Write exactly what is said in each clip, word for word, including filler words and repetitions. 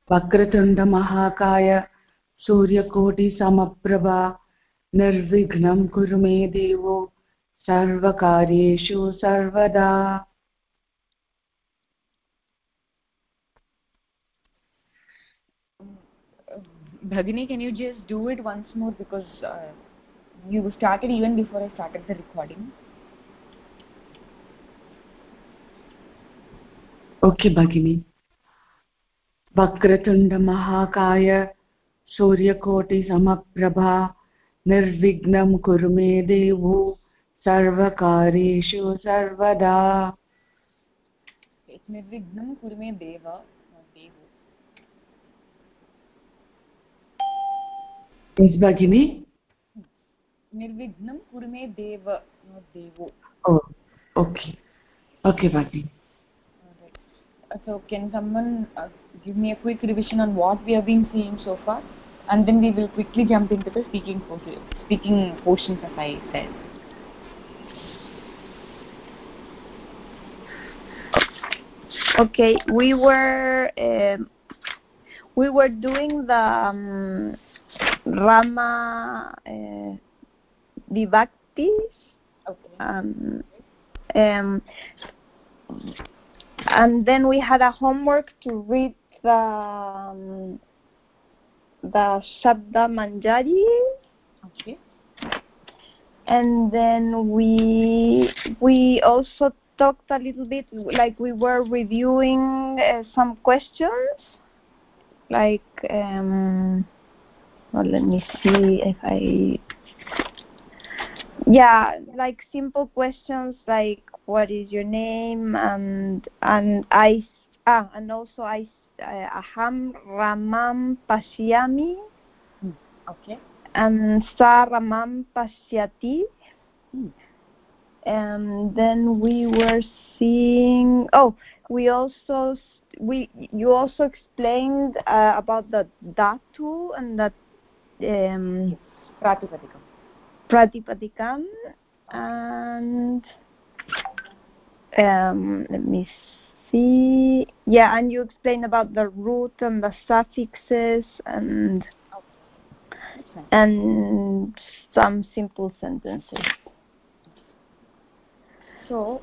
वक्रतुण्ड महाकाय सूर्यकोटि समप्रभा निर्विघ्नं कुरु मे देवो सर्वकार्येषु सर्वदा. Bhagini, can you just do it once more, because uh, you started even before I started the recording. Okay, Bhagini. Vakratunda Mahakaya Suryakoti Samaprabha Nirvignam Kurume Devu Sarvakareshu Sarvada. Nirvignam Kurume Deva, not Devu. Yes, Bhagini? Nirvignam Kurume Deva, not Devu. Oh, okay. Okay, Bhagini. Alright. So, can someone uh, give me a quick revision on what we have been seeing so far? And then we will quickly jump into the speaking portion, speaking portions, as I said. Okay, we were um, we were doing the um, Rama uh, Vibhaktis. Okay. Um, um, and then we had a homework to read the um, the Shabda Manjari. Okay. And then we we also talked a little bit, like we were reviewing uh, some questions, like um, well, let me see if I yeah like simple questions like what is your name, and and I ah and also I uh, aham ramam pashyami. Hmm. Okay. And sa ramam pashyati. Hmm. And then we were seeing oh we also we you also explained uh, about the dhatu and the um Pratipadikam. pratipadikam. And um let me see, yeah, and you explained about the root and the suffixes and okay. and some simple sentences. So,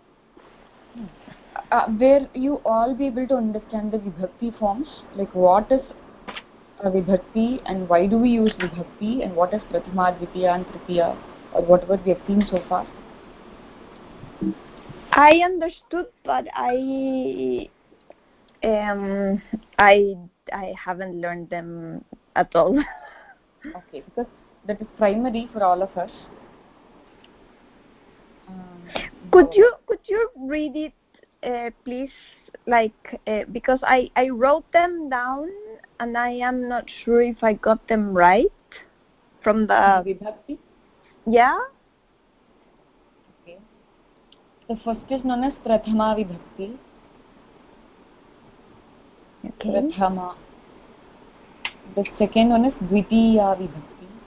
uh, where you all be able to understand the vibhakti forms, like what is a vibhakti and why do we use vibhakti, and what is prathama, dvitiya and tritiya, or whatever we have seen so far? I understood, but I um I I haven't learned them at all. Okay, because that is primary for all of us. Um, could you could you read it, uh, please? Like uh, because I I wrote them down and I am not sure if I got them right from the vibhakti. Yeah. Okay. The first is known as prathama vibhakti. Okay. Prathama. The second one is dvitiya vibhakti.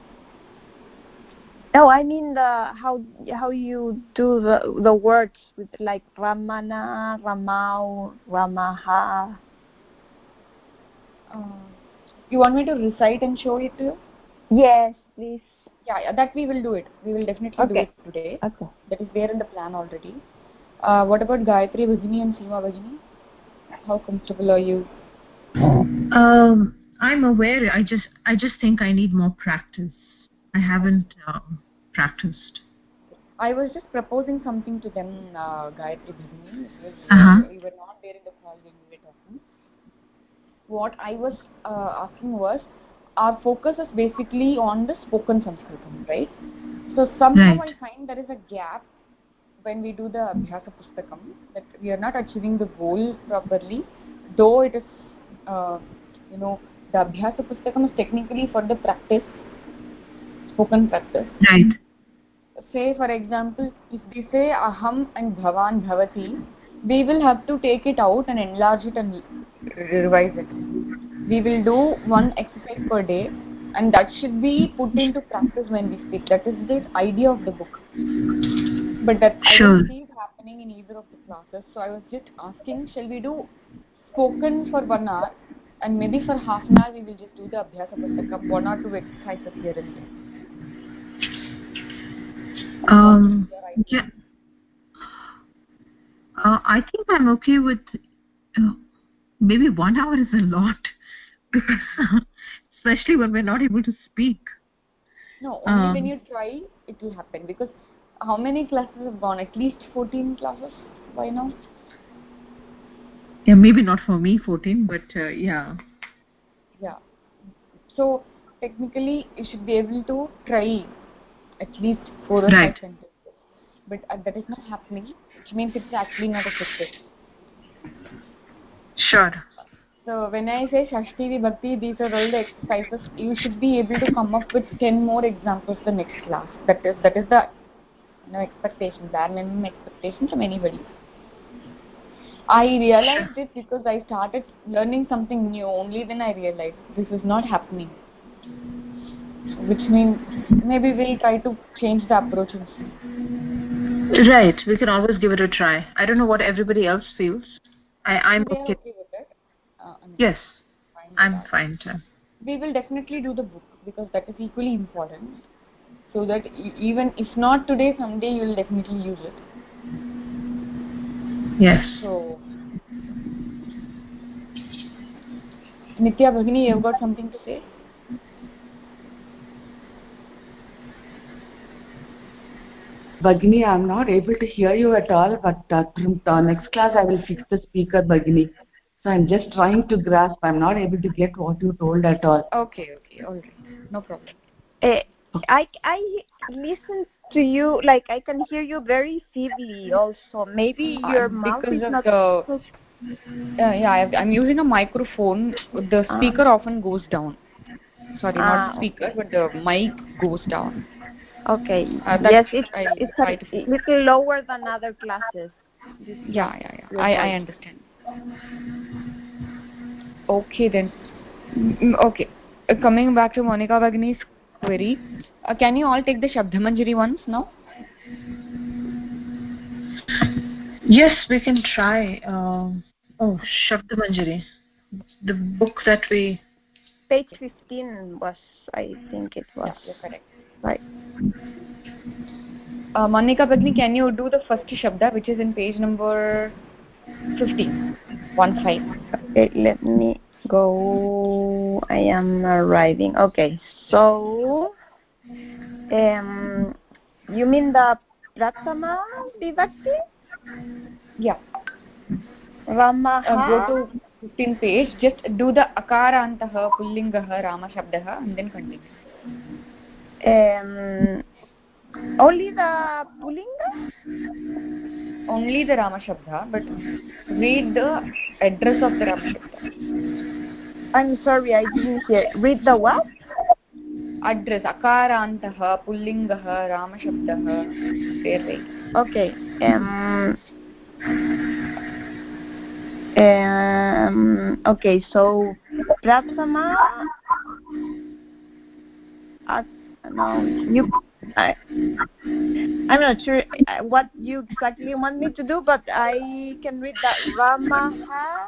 No, I mean the how how you do the the words with like Ramana, Ramau, Ramaha. Uh, you want me to recite and show it to you? Yes, please. Yeah, yeah, that we will do it. We will definitely Okay. do it today. Okay. That is there in the plan already. Uh, what about Gayatri Bhajini and Seema Bhajini? How comfortable are you? Um, I'm aware. I just I just think I need more practice. I haven't um, practiced. I was just proposing something to them, uh, Gayatri Bhajini. Because Uh-huh. uh, we were not there in the call when we were talking. What I was uh, asking was, our focus is basically on the spoken Sanskritam, right? So somehow Right. I find there is a gap when we do the Abhyasa Pustakam, that we are not achieving the goal properly, though it is, uh, you know, the Abhyasa Pustakam is technically for the practice, spoken practice. Right. Say, for example, if we say Aham and Bhavan Bhavati, we will have to take it out and enlarge it and revise it. We will do one exercise per day, and that should be put into practice when we speak. That is the idea of the book. But that I Sure. don't see it happening in either of the classes. So I was just asking, shall we do spoken for one hour and maybe for half an hour we will just do the Abhyasa Pustakam, one or two exercises here and there. Um, yeah. Uh, I think I'm okay with uh, maybe one hour is a lot, especially when we're not able to speak. No, only Um, when you try, it will happen. Because how many classes have gone? At least fourteen classes by now? Yeah, maybe not for me, fourteen, but uh, yeah. Yeah. So, technically, you should be able to try at least four or Right. five sentences. But uh, that is not happening, which means it's actually not a success. Sure. So, when I say Shashti Vibhakti, these are all the exercises. You should be able to come up with ten more examples the next class. That is, that is the you know, expectation, bare minimum expectation from anybody. I realized it because I started learning something new. Only then I realized this is not happening. Which means maybe we'll try to change the approach and see. Right. We can always give it a try. I don't know what everybody else feels. I, I'm They are okay. okay with it. Uh, I mean, Yes. fine with I'm that. fine too. We will definitely do the book because that is equally important. So that e even if not today, someday you will definitely use it. Yes. So, Nitya Bhagini, you've got something to say? Bhagini, I'm not able to hear you at all, but uh, from the next class I will fix the speaker, Bhagini. So I'm just trying to grasp. I'm not able to get what you told at all. Okay, okay, all right. No problem. Uh, I, I listen to you, like I can hear you very feebly also. Maybe your Uh, mouth because is of not... the uh, yeah, I, I'm using a microphone. The Ah. speaker often goes down. Sorry, not Ah, the speaker, okay. but the mic goes down. Okay. Uh, that Yes, it's I it's try a to fix. little lower than other classes. This is Yeah, yeah, yeah. your I, I voice. understand. Okay then. Mm, okay. Uh, coming back to Monica Bhagini's query, uh, can you all take the Shabdamanjari ones now? Yes, we can try. Um, oh, Shabda Manjari. The book that we... Page fifteen was, I think it was. Yeah, you're correct. Right. Uh, Monica Bhagini, can you do the first Shabda, which is in page number fifteen? One five. Okay, let me go. I am arriving. Okay, so um, you mean the Pratama Vibhakti? Yeah. Ramaha. Uh, go to fifteenth page. Just do the Akarantaha, Pullingaha, Rama Shabdaha, and then continue. Um, only the Pullinga? Only the Rama Shabda, but read the address of the Rama Shabda. I'm sorry, I didn't hear. Read the what? Address. Akarantaha, Pullingaha, Rama Shabdaha. There, right. Okay. Um, um, okay, so Pratama. Uh, no, you. I, I'm not sure what you exactly want me to do, but I can read that Ramaha.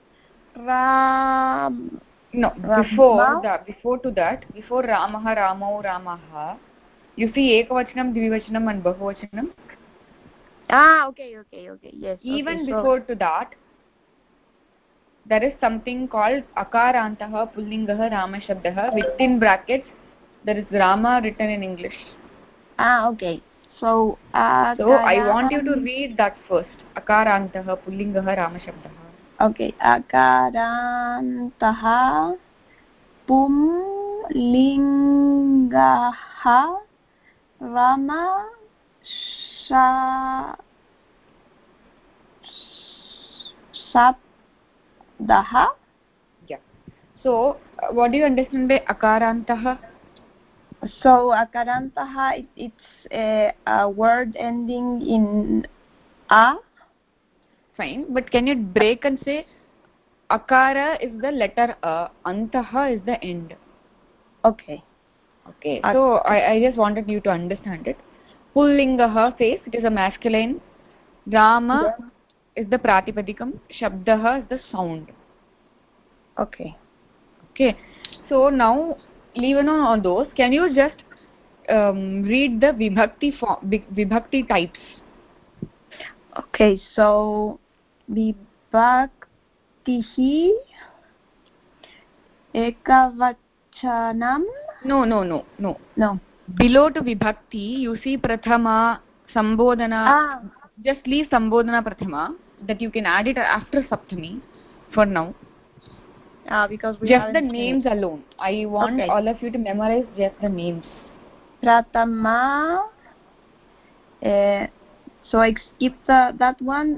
Ram. No, before that, before to that, before Ramaha, Ramau, Ramaha, you see Ekavachanam, Dvivachanam, and Bahuvachanam. Ah, okay, okay, okay. Yes. Even okay, before so, to that, there is something called Akarantaha, Pullingaha, Rama Shabdaha. Within brackets, there is Rama written in English. Ah, okay. So, uh, So I want you to read that first. Akarantaha, Pullingaha, Rama Shabdaha. Okay. Akarantaha, Pumlingaha, Rama Sha Sabdaha. Yeah. So, uh, what do you understand by Akarantaha? So, Akarantaha, it, it's a, a word ending in A. Fine. But can you break and say Akara is the letter A, Antaha is the end. Okay. Okay. So, I, I just wanted you to understand it. Pullingaha says it is a masculine. Rama Yeah. is the pratipadikam. Shabdaha is the sound. Okay. Okay, so now leave on on those, can you just um, read the vibhakti form, vibhakti types? Okay, so vibhaktihi ekavachanam. No, no, no, no. No. Below to vibhakti, you see prathama, sambodhana. Ah. Just leave sambodhana prathama. That you can add it after saptami for now. Ah, because we just the haven't names finished. alone. I want Okay. all of you to memorize just the names. Pratama. Uh, so I skipped the, that one.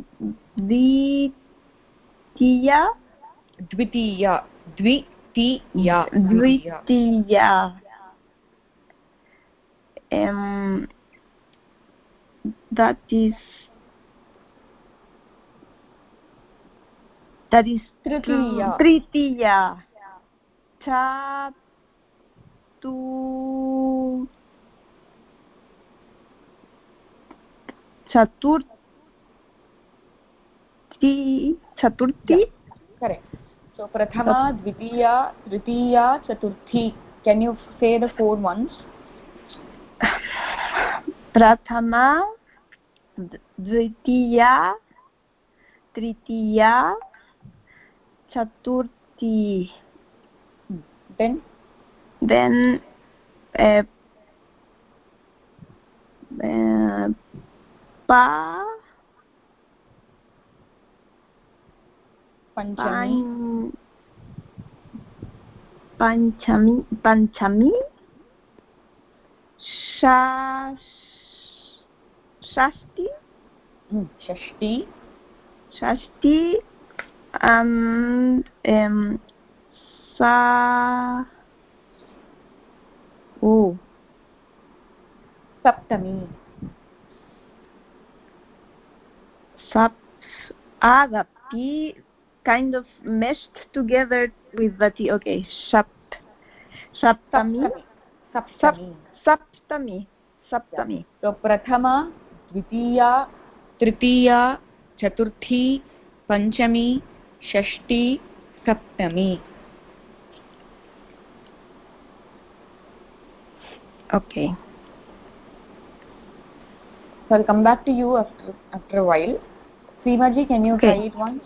Dvitiya. Dvitiya. Dvitiya. Dvitiya. Um, that is that is Tritiya. Tritiya. Chatu Chaturthi. Chaturthi? Yeah, correct. So Prathama, Dvitiya, Tritiya, Chaturthi. Can you say the four ones? Prathama, Dvitiya, Tritiya, Chaturthi. Then? Then uh, uh, Pa. Panchami. Panchami. Panchami. Shash. Shashti. Hmm. Shashti. Shashti. And um, Sa. Oh. Saptami. Sap. Ah, the P kind of meshed together with the T. Okay. Shap. Saptami. Saptami. Saptami. Saptami. So Prathama, Dvitiya, Tritiya, Chaturthi, Panchami, Shashti, Saptami. Okay. So I'll come back to you after after a while. Seemaji, can you okay. try it once?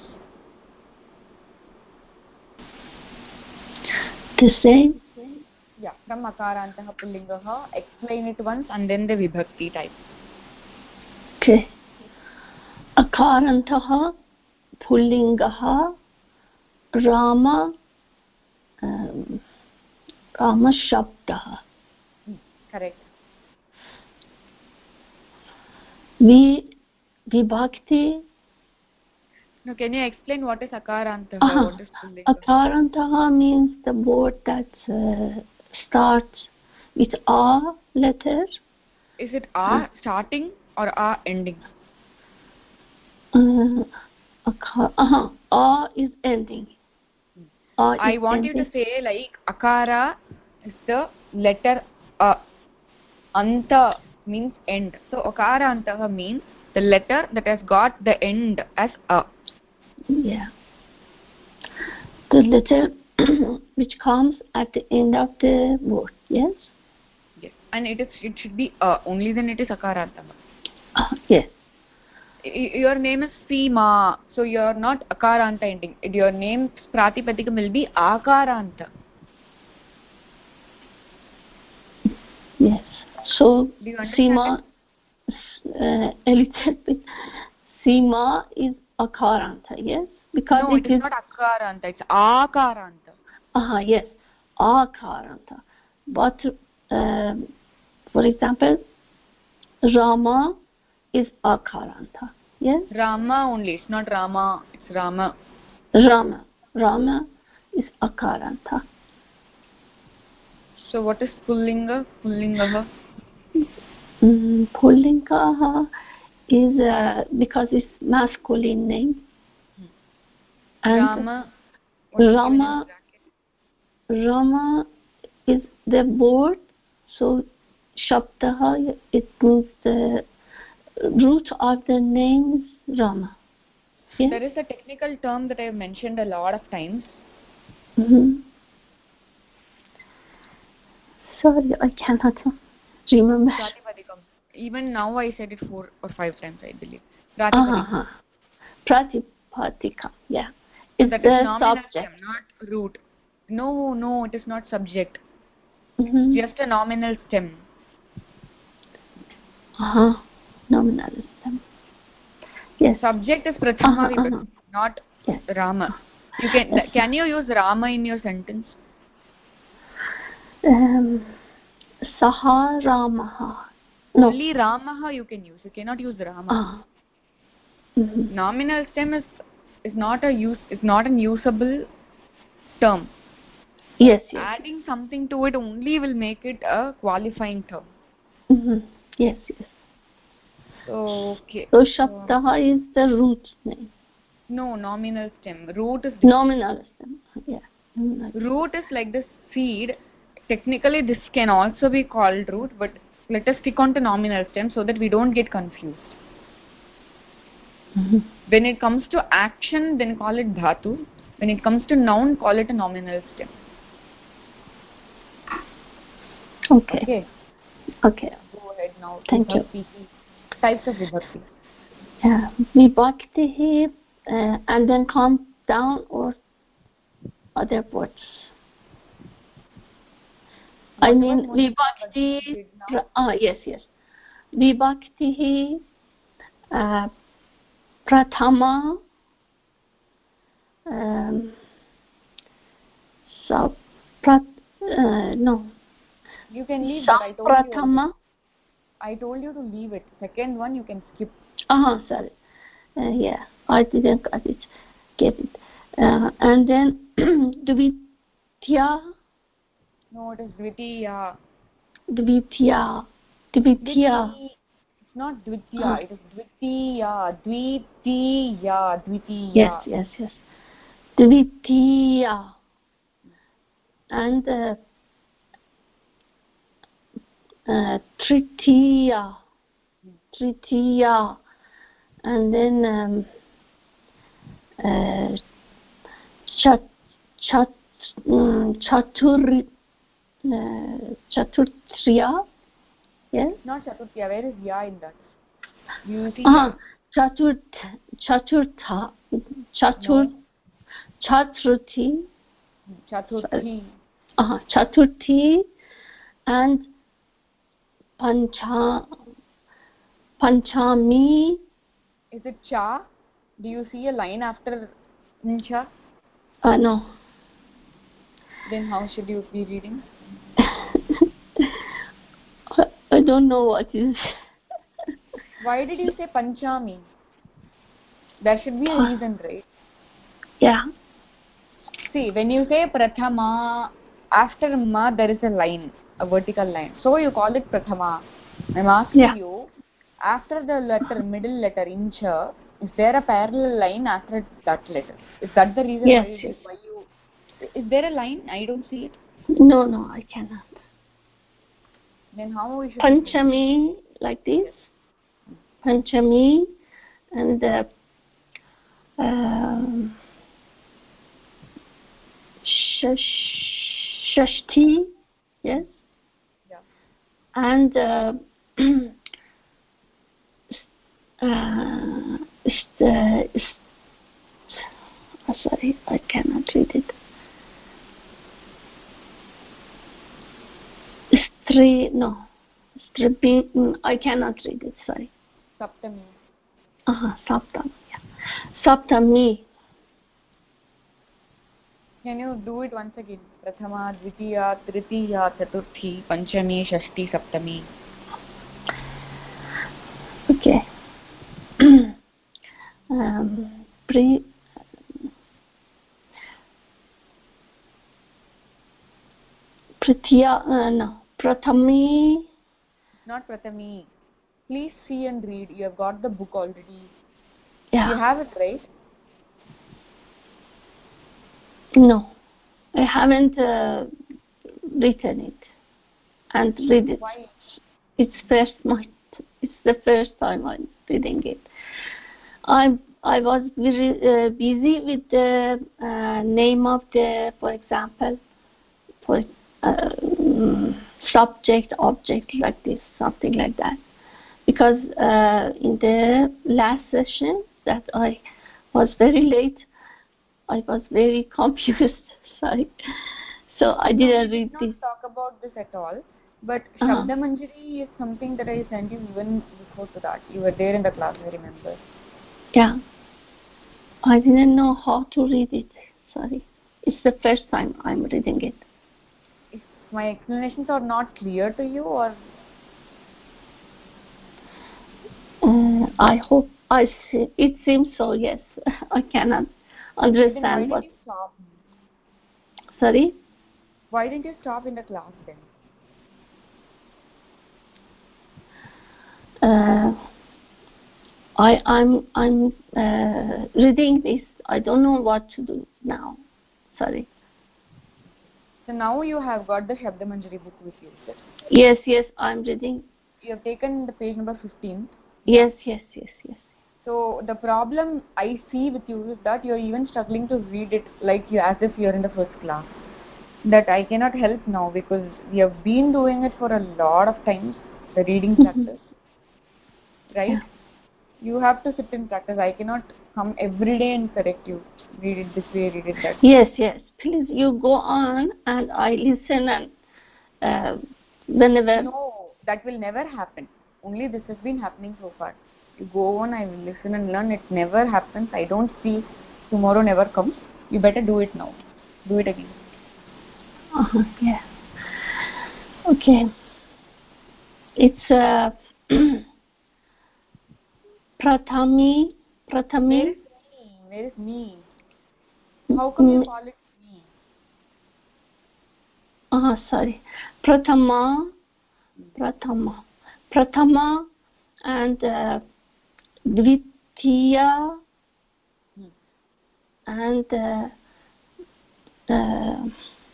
The same? Yeah, from Akarantah Pullingaha, explain it once and then the Vibhakti type. Okay. Akarantah Pullingaha Rama um, Rama Shabdaha. Correct. Vi Vibhakti. Now, can you explain what is Akarantah? Uh-huh. What is Pullinga? Akarantah means the word that uh, starts with A letter. Is it A starting or A ending? Uh, akar, uh-huh. A is ending. A I is want ending. you to say like Akara is the letter A. Anta means end. So Akarantah means the letter that has got the end as A. Yeah. The letter which comes at the end of the word, yes? Yes. And it is it should be A. Only then it is Akarantah. Uh, yes. Your name is Seema, so you are not Akaranta ending. Your name's Pratipadikam will be Akaranta. Yes. So do you understand Seema, uh, a little bit. Seema is Akaranta, yes? Because no, it, it is, is not Akaranta, it's Akaranta. Ah, yes, Akaranta. But um, for example, Rama is Akaranta, yes? Rama only, it's not Rama, it's Rama. Rama. Rama is Akaranta. So what is Pullinga? Pullingaha? Mm, Pullingaha is uh, because it's masculine name. Hmm. And Rama. Rama. Rama is the word, so Shabdaha, it means the root of the name is Rama. Yes? There is a technical term that I have mentioned a lot of times. Mm-hmm. Sorry, I cannot remember. Pratipadikam. Even now I said it four or five times, I believe. Pratipadikam. Uh-huh. Pratipadikam, yeah. So It's that the is nominal subject. stem, not root. No, no, it is not subject. Mm-hmm. Just a nominal stem. Uh-huh. Nominal stem. Yes. Subject is Prathama Uh-huh, Vibhakti, uh-huh. not Yes. Rama. You can Yes. can you use Rama in your sentence? Um, Saha Ramaha. No. Only Ramaha you can use. You cannot use Rama. Uh, mm-hmm. Nominal stem is is not a use is not an usable term. Yes, yes. Adding something to it only will make it a qualifying term. Mm-hmm. Yes, yes. So, okay. So Shaptaha is the root name. No, nominal stem. Root is Nominal stem. Yeah. Nominal. Root is like the seed. Technically, this can also be called root, but let us stick on to nominal stem so that we don't get confused. Mm-hmm. When it comes to action, then call it dhatu. When it comes to noun, call it a nominal stem. Okay. Okay. Okay. Go ahead now. Thank you. Vibhakti. Types of vibhakti. Yeah. Vibhakti uh, and then calm down or other words. I mean vibhakti. Ah, yes, yes. Vibhakti uh, prathama um, so prat, uh, no. You can leave that. I told Prathama. you. I told you to leave it. Second one you can skip. Ah, uh-huh, sorry. Uh, yeah, I didn't got it. Get it. Uh, and then Dvitya. No, it is Dvitiya. Dvitya. Dvitya. It's not Dvitiya. Uh, it is Dvitiya. Dvitiya. Dvitiya. Yes, yes, yes. Dvitiya. And uh, uh, Tritiya. Tritiya. And then um, uh, chat, chat, um, chatur, uh, chaturtriya. Yes? Not Chaturtya. Where is Ya in that? You see Ah, Ya? Chaturt, Chaturtha, Chatur, No. Chaturthi, Chaturthi. ah, Chaturthi, and Pancha, Panchami. Is it Cha? Do you see a line after Cha? Uh, no. Then how should you be reading? I don't know what is. Why did you say Panchami? There should be a reason, right? Yeah. See, when you say Prathama, after Ma there is a line, a vertical line. So you call it Prathama. I'm asking Yeah. you, after the letter, middle letter, Incha, is there a parallel line after that letter? Is that the reason Yes, why, you, yes. why you... Is there a line? I don't see it. No, no, I cannot. Then how we should... Panchami, like this. Yes. Panchami, and uh, um, shash, Shashti, yes? Yeah. And uh, uh, st- uh, st- oh, sorry, I cannot read it. Stri, no. Stripi, I cannot read it, sorry. Saptami. Uh-huh, Saptami, yeah. Saptami. Can you do it once again? Prathama, Dvitiya, Tritiya, Chaturthi, Panchami, Shashti, Saptami. Okay. um, pre, Prithiya, uh, no. Prathami. Not Prathami. Please see and read. You have got the book already. Yeah. You have it, right? No. I haven't uh, written it and read it. Why? It's first month. It's the first time I'm reading it. I I was very uh, busy with the uh, name of the, for example, for uh, subject object like this, something like that. Because uh, in the last session that I was very late, I was very confused. Sorry, so I didn't no, we read did this. not talk about this at all. But uh-huh. Shabda Manjari is something that I sent you even before to that. You were there in the class, I remember. Yeah, I didn't know how to read it. Sorry, it's the first time I'm reading it. If my explanations are not clear to you, or uh, I hope I see. It seems so. Yes, I cannot understand. then why what. did you stop? Sorry. Why didn't you stop in the class then? Uh, I I'm I'm uh, reading this. I don't know what to do now. Sorry. So now you have got the Shabda Manjari book with you. Sir. Yes, yes, I'm reading. You have taken the page number fifteen. Yes, yes, yes, yes. So the problem I see with you is that you are even struggling to read it like you as if you are in the first class. That I cannot help now because we have been doing it for a lot of times, the reading practice. Right? Yeah. You have to sit in practice. I cannot come every day and correct you. Read it this way, read it that way. Yes, yes. Please, you go on and I listen and uh, whenever. No, that will never happen. Only this has been happening so far. You go on, I will listen and learn. It never happens. I don't see tomorrow never comes. You better do it now. Do it again. Uh-huh, yeah. Okay. It's uh, Prathami. Prathami. Where is me? Where is me? How come you call it me? Ah, sorry. Prathama. Prathama. Prathama and uh, Dvitiya Hmm. and uh, uh,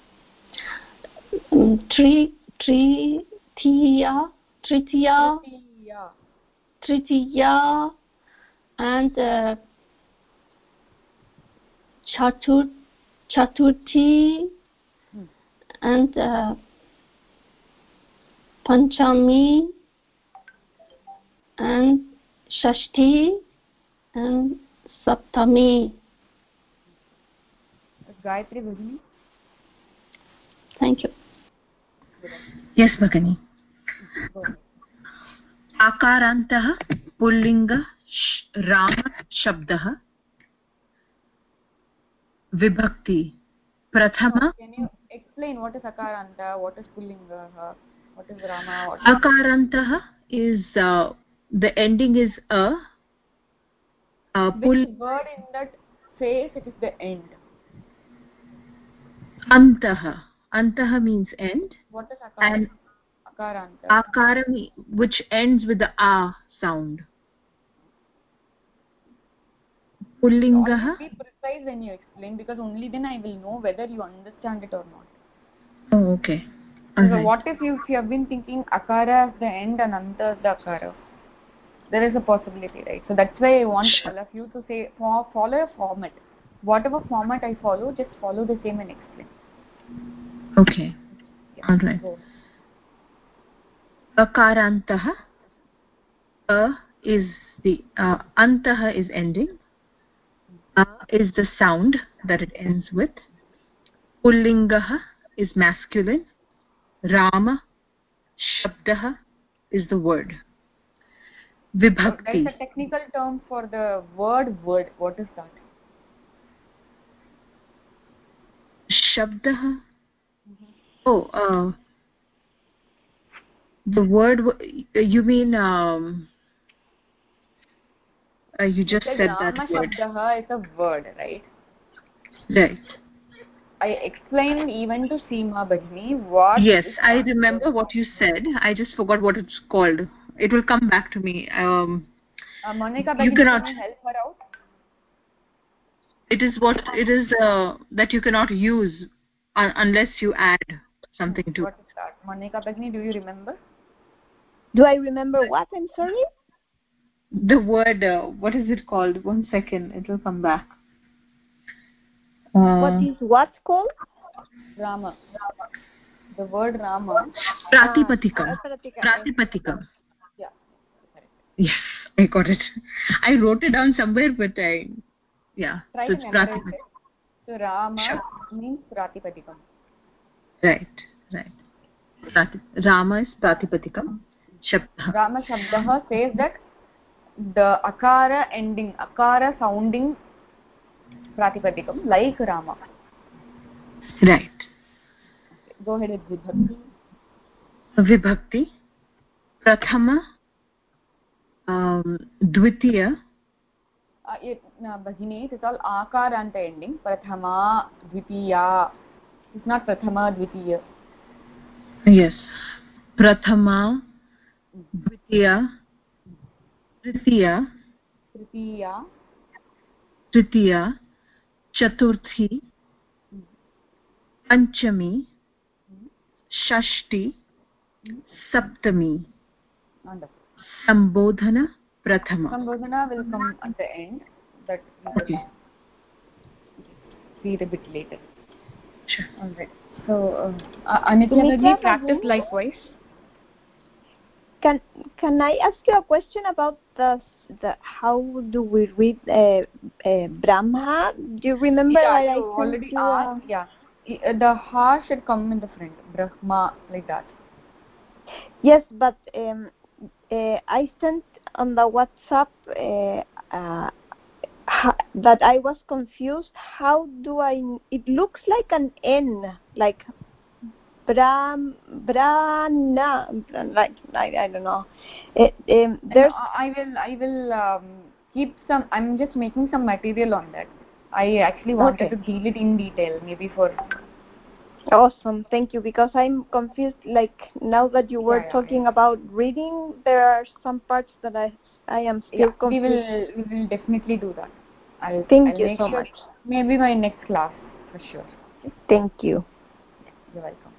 um, Tri Tri Tritiya Tritiya Tritiya. Tritiya and uh, Chatur Chaturthi Hmm. and uh, Panchami and Shashti and Saptami. Gayatri Bhagini. Thank you. Yes, Bhagini. Go ahead. आकारान्तः पुल्लिङ्ग Ram शब्दः विभक्ति प्रथम. Can you explain what is Akaranta, what is Pullinga, what is Rama? What is Akarantah is uh, the ending is a. Uh, Which word in that says it is the end? Antah. Antah means end. What is Akaranta? And Akaranta. Akara, which ends with the A sound. Pullinga. Be precise when you explain, because only then I will know whether you understand it or not. Oh, okay. So right. what if you, if you have been thinking Akara as the end and Anta as the Akara? There is a possibility, right? So that's why I want Sure. all of you to say, follow a format. Whatever format I follow, just follow the same and explain. Okay. Yeah. All right. Go. Akarantah. A is the uh, antah is ending. A is the sound that it ends with. Pullinga is masculine. Rama, shabdah is the word. Vibhakti. There is a technical term for the word word. What is that? Shabdah. Mm-hmm. Oh, uh, the word. You mean? Um, uh, you just Because said Rama that word. Shabdaha is a word, right? Right. I explained even to Seema Bhagini what. Yes, is I Rama remember what you said. I just forgot what it's called. It will come back to me. Um, Uh, Monica you Bhagini, cannot. can you help her out? It is what it is uh, that you cannot use un unless you add something to. What is that? Monica Bhagini, do you remember? Do I remember what? I'm sorry? The word, uh, what is it called? One second, it will come back. Uh, What is what called? Rama. the word Rama. Pratipatikam. Ah, Pratika. Pratipatikam. Yeah, correct. Yes, I got it. I wrote it down somewhere, but I, yeah. Try so to it's memorize Pratipatikam. it. So Rama Sure. means Pratipadikam. Right, right. Prati- Rama is Pratipatikam. Shabda. Rama Shabdaha says that the akara ending, akara sounding Pratipadikam, like Rama. Right. Go ahead with Vibhakti. Vibhakti. Prathama. Um, Dvitiya. Uh, it, uh, Bhagini, it is all akaranta ending. Prathama, Dvitiya. It's not Prathama, Dvitiya. Yes. Prathama. Dvitiya. Tritiya. Tritiya. Tritiya. Chaturthi. Panchami. Shashti. Saptami. Wonderful. Sambodhana. Prathama. Sambodhana will come at the end. That we will Okay. see it a bit later. Sure. All right. So, uh, Anitya Nitya Bhagini, practice Bhagini? likewise. Can can I ask you a question about the the how do we read uh, uh, Brahma? Do you remember Yeah, I you sent already you, asked. uh, Yeah, I- the ha should come in the front. Brahma, like that. Yes, but um, uh, I sent on the WhatsApp uh, uh, ha- that I was confused. How do I? It looks like an N, like Bram, Brana, like I, I don't know. It, um, And there's I will, I will um, keep some. I'm just making some material on that. I actually wanted Okay. to deal it in detail, maybe for. awesome. Thank you, because I'm confused. Like now that you were Yeah, yeah, talking yeah. about reading, there are some parts that I I am still Yeah, we confused. will, we will definitely do that. I'll, Thank I'll you make so sure. much. Maybe my next class, for sure. Okay? Thank you. You're welcome.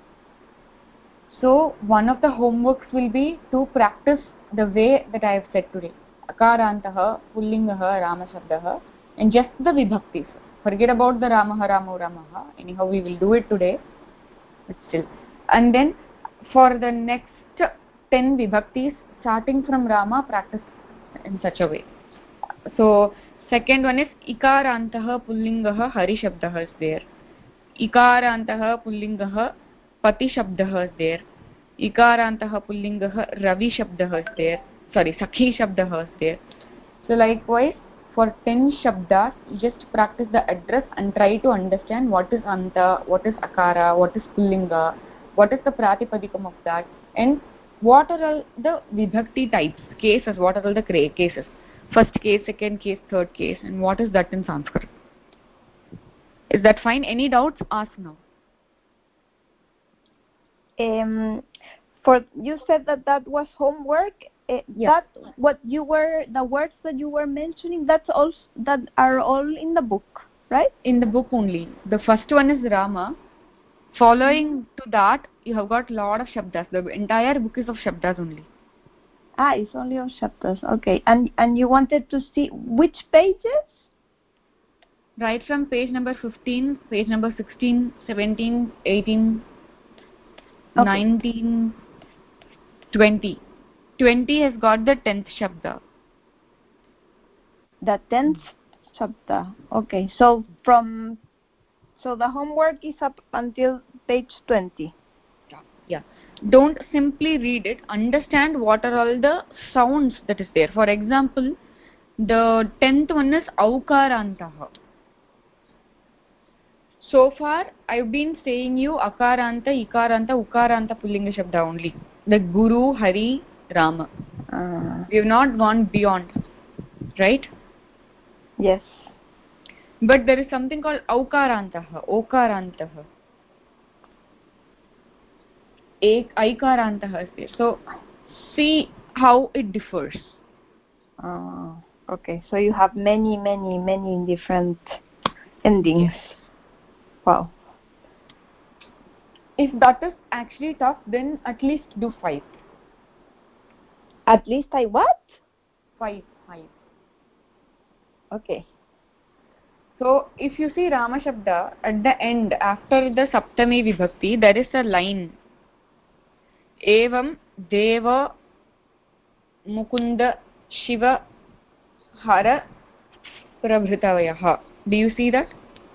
So one of the homeworks will be to practice the way that I have said today. Akarantaha, Pullingaha, Rama Shabdaha, and just the Vibhaktis. Forget about the Ramaha, Ramo, Ramaha. Anyhow, we will do it today, but still. And then for the next ten Vibhaktis, starting from Rama, practice in such a way. So second one is Ikarantaha, Pullingaha, Hari Shabdaha is there. Ikarantaha, Pullingaha, Pati Shabdaha is there. Ikarantaha Pullingaha Ravi Shabdaha is there. Sorry, Sakhi Shabdaha is there. So likewise, for ten Shabdas, you just practice the address and try to understand what is Anta, what is Akara, what is Pullinga, what is the Pratipadikam of that, and what are all the Vibhakti types, cases, what are all the cases. First case, second case, third case, and what is that in Sanskrit. Is that fine? Any doubts? Ask now. Um, for you said that that was homework. Uh, Yeah. That what you were the words that you were mentioning. That's all that are all in the book, right? In the book only. The first one is Rama. Following to that, you have got lot of Shabdas. The entire book is of Shabdas only. Ah, it's only on chapters. Okay, and and you wanted to see which pages? Right from page number fifteen, page number sixteen, seventeen, eighteen, Okay. nineteen, twenty. twenty has got the tenth Shabda. The tenth chapter. Okay, so from so the homework is up until page twenty. Yeah. Don't simply read it. Understand what are all the sounds that is there. For example, the tenth one is Aukarantaha. So far, I've been saying you Akaranta, Ikaranta, Ukaranta Pullinga Shabda only. Like Guru, Hari, Rama. Uh, We have not gone beyond. Right? yes. But there is something called Aukarantaha, Okarantaha. Ek, Aikarantaha is there. So, see how it differs. Uh, okay, so you have many, many, many different endings. Yes. Wow. If that is actually tough, then at least do five. At least I what? Five, five. Okay. So if you see Rama Shabda, at the end, after the Saptami Vibhakti, there is a line. Evam Deva Mukunda Shiva Hara Prabhritavayaha. Do you see that?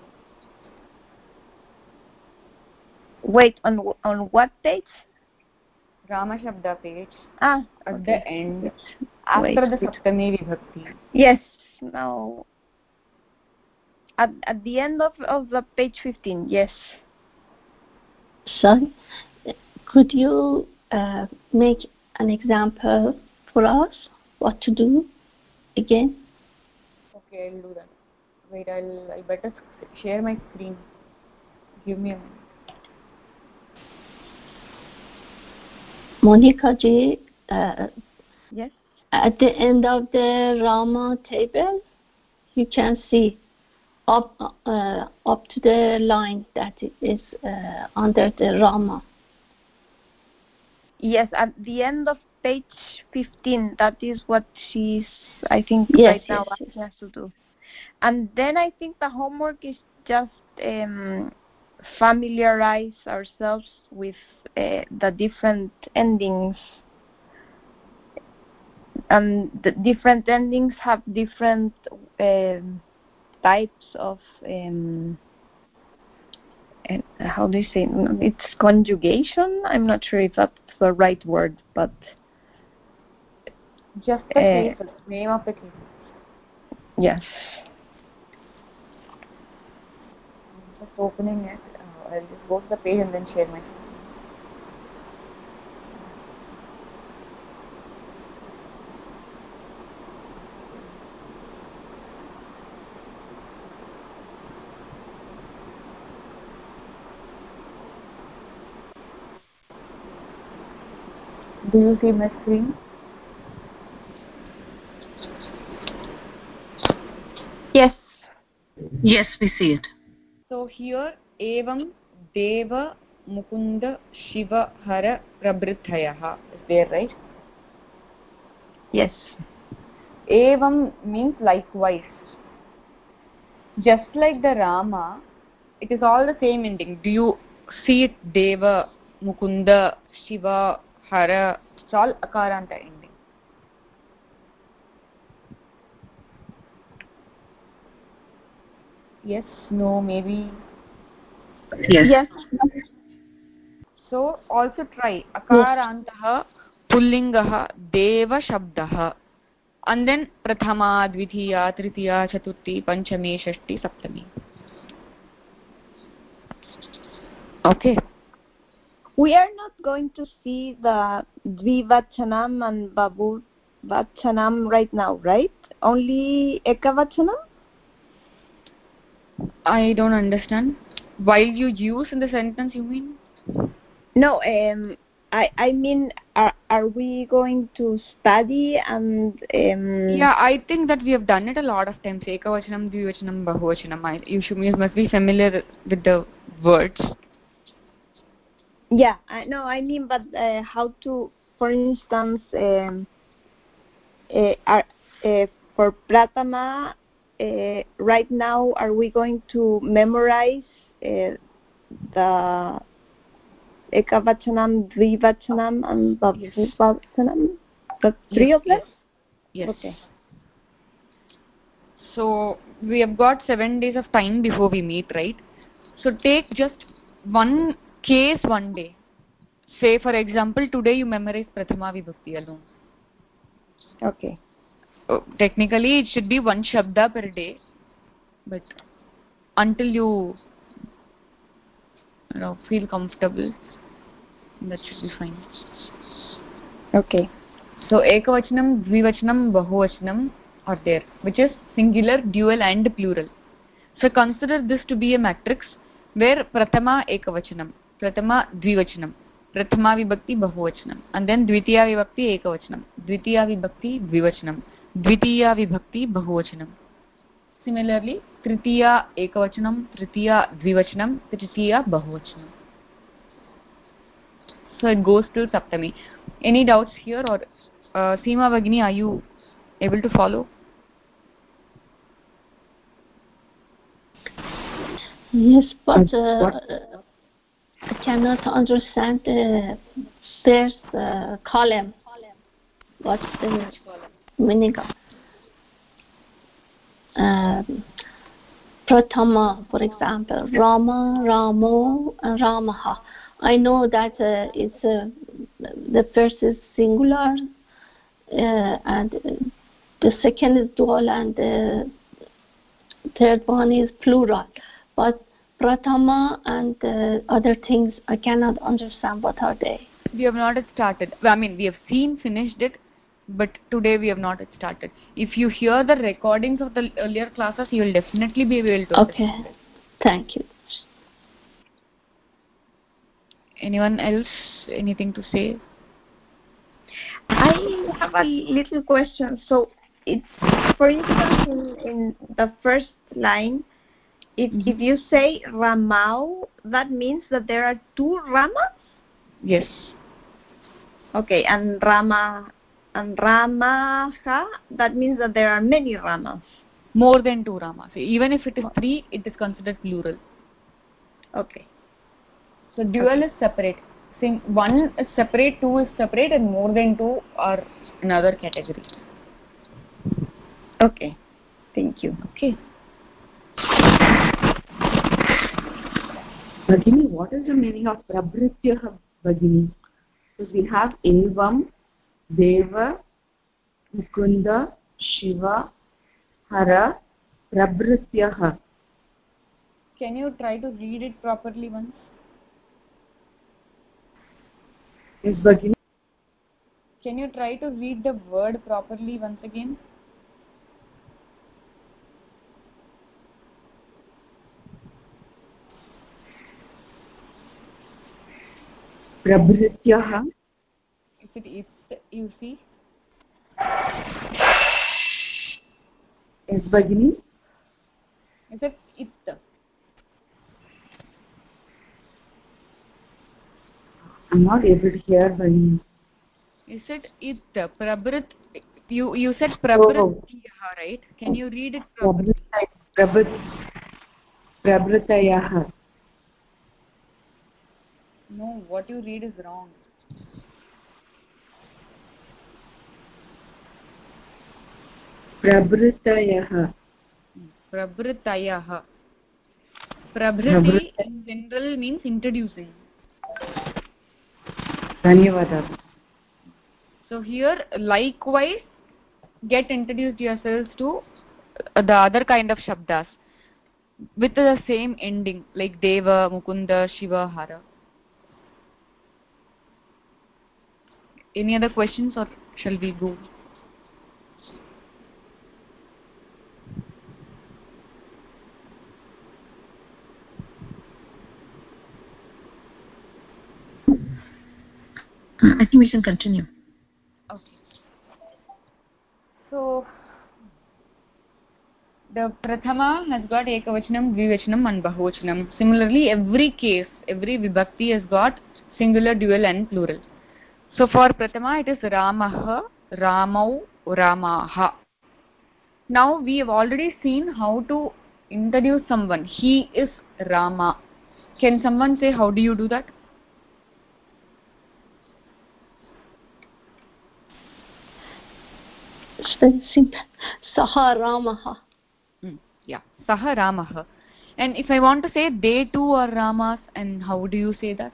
Wait, on on what page? Rama Shabda page. Ah, at okay. the end, after Wait, the wait. Saptami Vibhakti. Yes. No. At at the end of of the page fifteen. Yes. Sorry, could you uh, make an example for us? What to do again? Okay, I'll do that. Wait, I'll I better share my screen. Give me a minute. Monica ji, uh, Yes. at the end of the Rama table, you can see up uh, up to the line that is uh, under the Rama. Yes, at the end of page fifteen, that is what she's, I think, Yes, right now yes, yes. asking us to do. And then I think the homework is just um, familiarize ourselves with uh, the different endings. And the different endings have different um, types of, um, uh, how do you say, it's conjugation? I'm not sure if that's the right word, but Just the Uh, cases, name of the cases. yes. I'm just opening it. Uh, I'll just go to the page and then share my screen. Do you see my screen? Yes. Yes, we see it. So here, Evam Deva Mukunda Shiva Hara Prabhrithayaha is there, right? Yes. Evam means likewise. Just like the Rama, it is all the same ending. Do you see it? Deva, Mukunda, Shiva, Hara, it's all Akaranta ending. Yes, no, maybe. Yes. Yes. So also try Akarantaha, Pullingaha, Deva Shabdaha. And then Prathama, Dvitiya, Tritiya, Chaturthi, Panchami, Shashti, Saptami. Okay. We are not going to see the Dvivachanam and Babu Vachanam right now, right? Only Ekavachanam? I don't understand. While you use in the sentence, you mean? No, um, I I mean, are are we going to study and um? Yeah, I think that we have done it a lot of times. Ekavachanam, Dvivachanam, Bahuvachanam. I, you should you must be familiar with the words. Yeah, I no, I mean, but uh, how to, for instance, um, uh, are, uh, for Pratama, uh, right now, are we going to memorize uh, the Ekavachanam, Dvivachanam, and Bahuvachanam? The three Yes, of them? Yes. Okay. So we have got seven days of time before we meet, right? So take just one case one day. Say for example, today you memorize Prathama Vibhakti alone. Okay. Oh, technically it should be one Shabda per day, but until you, you know, feel comfortable, that should be fine. Okay. So Ekavachanam, Dvivachanam, Bahuvachanam are there, which is singular, dual and plural. So consider this to be a matrix where Prathama Ekavachanam, Prathama Dvivachanam, Prathama Vibhakti Bahuvachanam, and then Dvitiya Vibhakti Ekavachanam, Dvitiya Vibhakti Dvivachanam, Dvitiya Vibhakti Bahuvachanam. Similarly, Tritiya Ekavachanam, Tritiya Dvivachanam, Tritiya Bahuvachanam. So it goes till Saptami. Any doubts here, or uh, Seema Bhagini, are you able to follow? Yes, but uh, What? I cannot understand the first uh, column. What's the meaning of um, Pratama, for example, Rama, Ramo, and Ramaha. I know that uh, it's uh, the first is singular, uh, and the second is dual, and the third one is plural. But Pratama and uh, other things, I cannot understand what are they. We have not yet started. I mean, we have seen, finished it, but today we have not yet started. If you hear the recordings of the earlier classes, you will definitely be able to Okay, understand it. thank you. Anyone else? Anything to say? I have a little question. So it's, for instance, in, in the first line, if Mm-hmm. if you say Ramau, that means that there are two Ramas? Yes. Okay, and Rama and Ramaha, that means that there are many Ramas. More than two Ramas. Even if it is three, it is considered plural. Okay. So dual is separate. Sing one is separate, two is separate, and more than two are another category. Okay. Thank you. Okay. Bhagini, what is the meaning of Prabhrityaha, Bhagini? So we have Ilvam, Deva, Mukunda, Shiva, Hara, Prabhrityaha. Can you try to read it properly once? Yes, Bhagini. Can you try to read the word properly once again? Prabhrityaha. Is it it, you see? Yes, Bhagini. Is it it? I'm not able to hear, Bhagini. Is it it? Prabhrit. You you said Prabhrityaha, Oh. right? Can you read it properly? Prabhritayaha. No, what you read is wrong. Prabhritayaha. Prabhritayaha. Prabhriti in general means introducing. Dhanyavada. So here, likewise, get introduced yourselves to the other kind of shabdas with the same ending, like Deva, Mukunda, Shiva, Hara. Any other questions, or shall we go? I think we can continue. Okay. So the Prathama has got Ekavachanam, Dvivachanam and Bahuvachanam. Similarly, every case, every Vibhakti has got singular, dual and plural. So for Prathama it is Ramaha, Ramau, Ramaha. Now we have already seen how to introduce someone. He is Rama. Can someone say how do you do that? It's very simple. Saha Ramaha. Mm, yeah, Saha Ramaha. And if I want to say they too are Ramas, and how do you say that?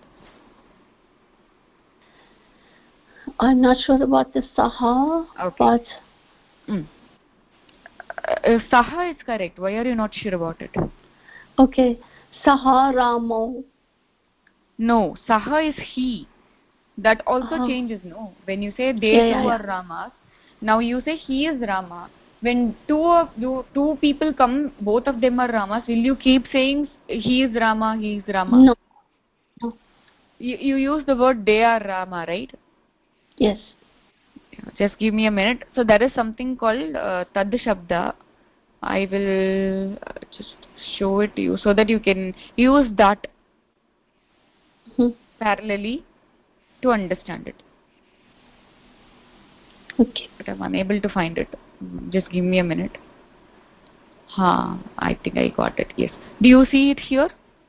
I'm not sure about the Saha, Okay. but Mm. Uh, Saha is correct. Why are you not sure about it? okay. Saha Ramo. No, Saha is he. That also Uh-huh. changes, no? When you say they Yeah, two yeah, yeah. are Ramas, now you say he is Rama. When two of you, two people come, both of them are Ramas, will you keep saying he is Rama, he is Rama? No. No. You, you use the word they are Rama, right? Yes. Just give me a minute. So there is something called uh, Tad Shabda. I will uh, just show it to you so that you can use that Mm-hmm. parallelly to understand it. Okay. But I'm unable to find it. Just give me a minute. Ha, I think I got it. Yes. Do you see it here?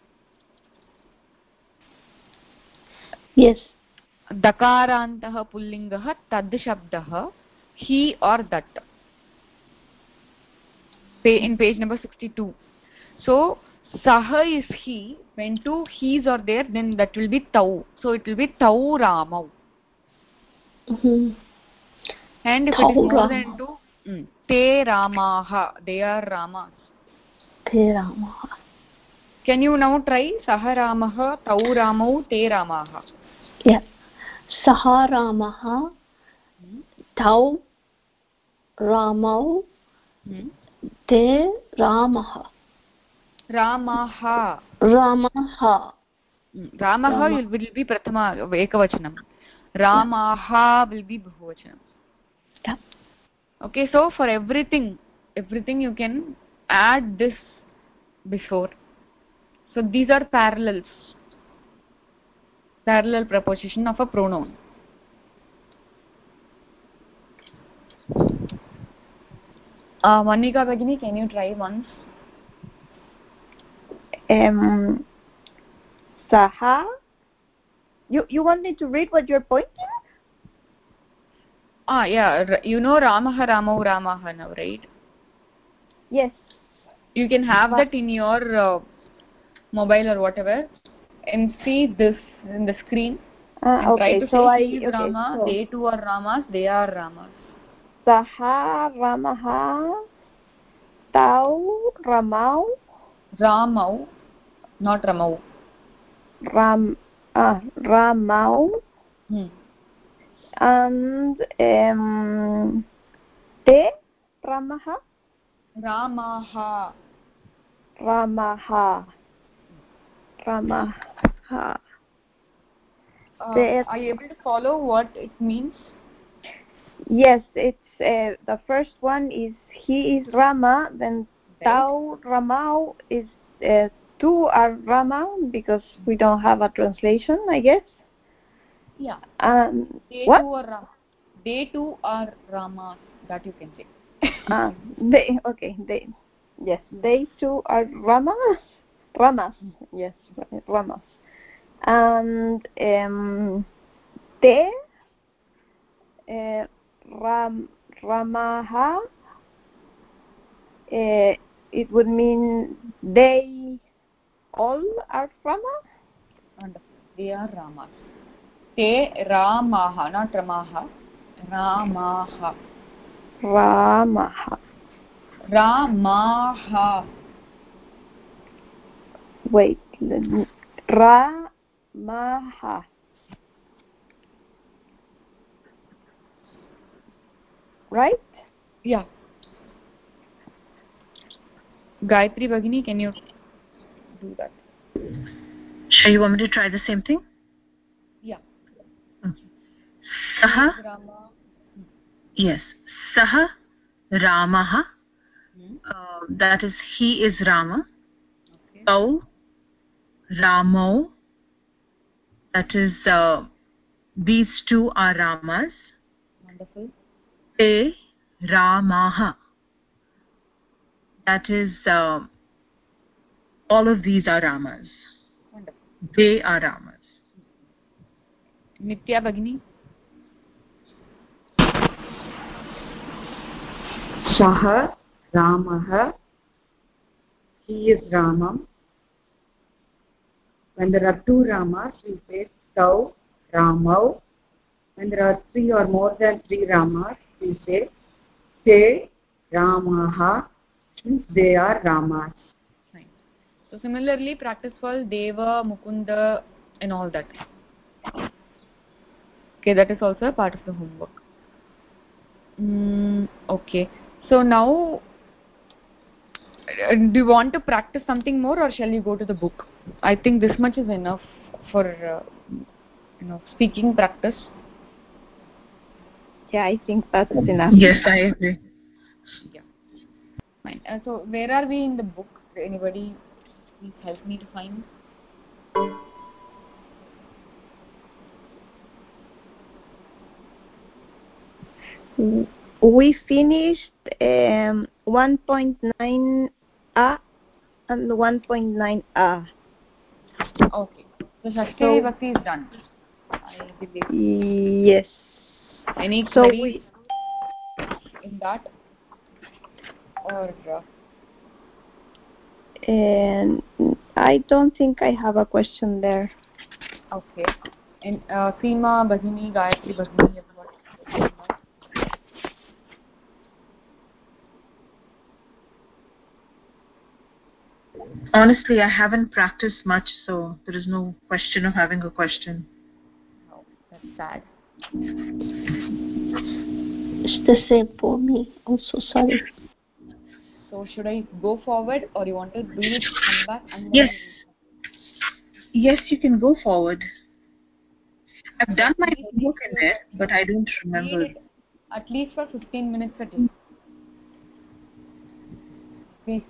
Yes. Dakarantah pullingah tad shabdah he or that. In page number sixty-two. So saha is he. When two he's are there, then that will be tau. So it will be tau ramau. Mm-hmm. And if tau it is more Rama. than two, mm, te ramaha, they are ramas. Te ramaha. Can you now try saha ramaha, tau ramau, te ramaha? Yeah. Saha ramaha, hmm? tau ramau, hmm? te ramaha. Ramaha. Ramaha. Ramaha Rama. will be prathama ekavachanam. Ramaha will be bahuvachanam. Yeah. Okay, so for everything, everything you can add this before. So these are parallels. Parallel preposition of a pronoun. Uh, Manika Bhagini, can you try once? Um, Saha. You you want me to read what you're pointing? Ah, yeah. You know Ramaha, Ramau, Ramaha now, right? Yes. You can have Wow. that in your uh, mobile or whatever, and see this in the screen. Uh, and okay. try to So say I he is okay. Rama, So they too are Ramas, they are Ramas. Saha Ramaha Tau Ramau Ramau, not Ramau. Ram uh, Ramau Hmm. and um, Te Ramaha Ramaha. Ramaha Ramaha. Uh, Te- are you able to follow what it means? Yes, it's uh, the first one is he is Rama, then Right. Tau Ramau is uh, two are Rama because we don't have a translation, I guess. Yeah. Um, They what? too are Ramas. They too are Ramas. That you can say. uh, they okay. They yes, they two are Ramas. Ramas. Yes, Ramas. And um, Te uh, Ram Ramaha. Uh, it would mean they all are Rama? Wonderful. They are Ramas. Te Ramaha, not Ramaha. Ramaha. Ramaha. Ramaha. Wait. let me- Ramaha. Right? Yeah. Gayatri Bhagini, can you do that? Sure, you want me to try the same thing? Yeah. Okay. Saha. Rama. Yes. Saha Ramaha. Hmm. Uh, that is, he is Rama. Okay. Tau Ramau. That is, uh, these two are Ramas. Wonderful. Te Ramaha. That is, uh, all of these are Ramas. Wonderful. They are Ramas. Nitya Bhagini. Shah Ramah, he is Ramam. When there are two Ramas, we say Tau Ramau. When there are three or more than three Ramas, we say Te Ramaha, means they are Ramas. Fine. So similarly, practice for Deva, Mukunda, and all that. Okay, that is also a part of the homework. Mm, okay. So now, uh, do you want to practice something more, or shall you go to the book? I think this much is enough for uh, you know speaking practice. Yeah, I think that is enough. Yes, I agree. Yeah. Fine. Uh, so where are we in the book? Anybody please help me to find? We finished um, one point nine a and one point nine a. Okay. So Shashti Vibhakti is done. I believe. Yes. Any So queries we, in that? Or uh, and I don't think I have a question there. okay. And uh, Seema, Bhagini, Gayatri, Bhagini, have got question in that? Honestly, I haven't practiced much, so there is no question of having a question. No, that's sad. It's the same for me. I'm so sorry. So should I go forward, or you want to do it, come back, and then Yes. we read? Yes, you can go forward. I've done my Please homework in make there, sure but I don't you remember. read it at least for fifteen minutes a day. Please.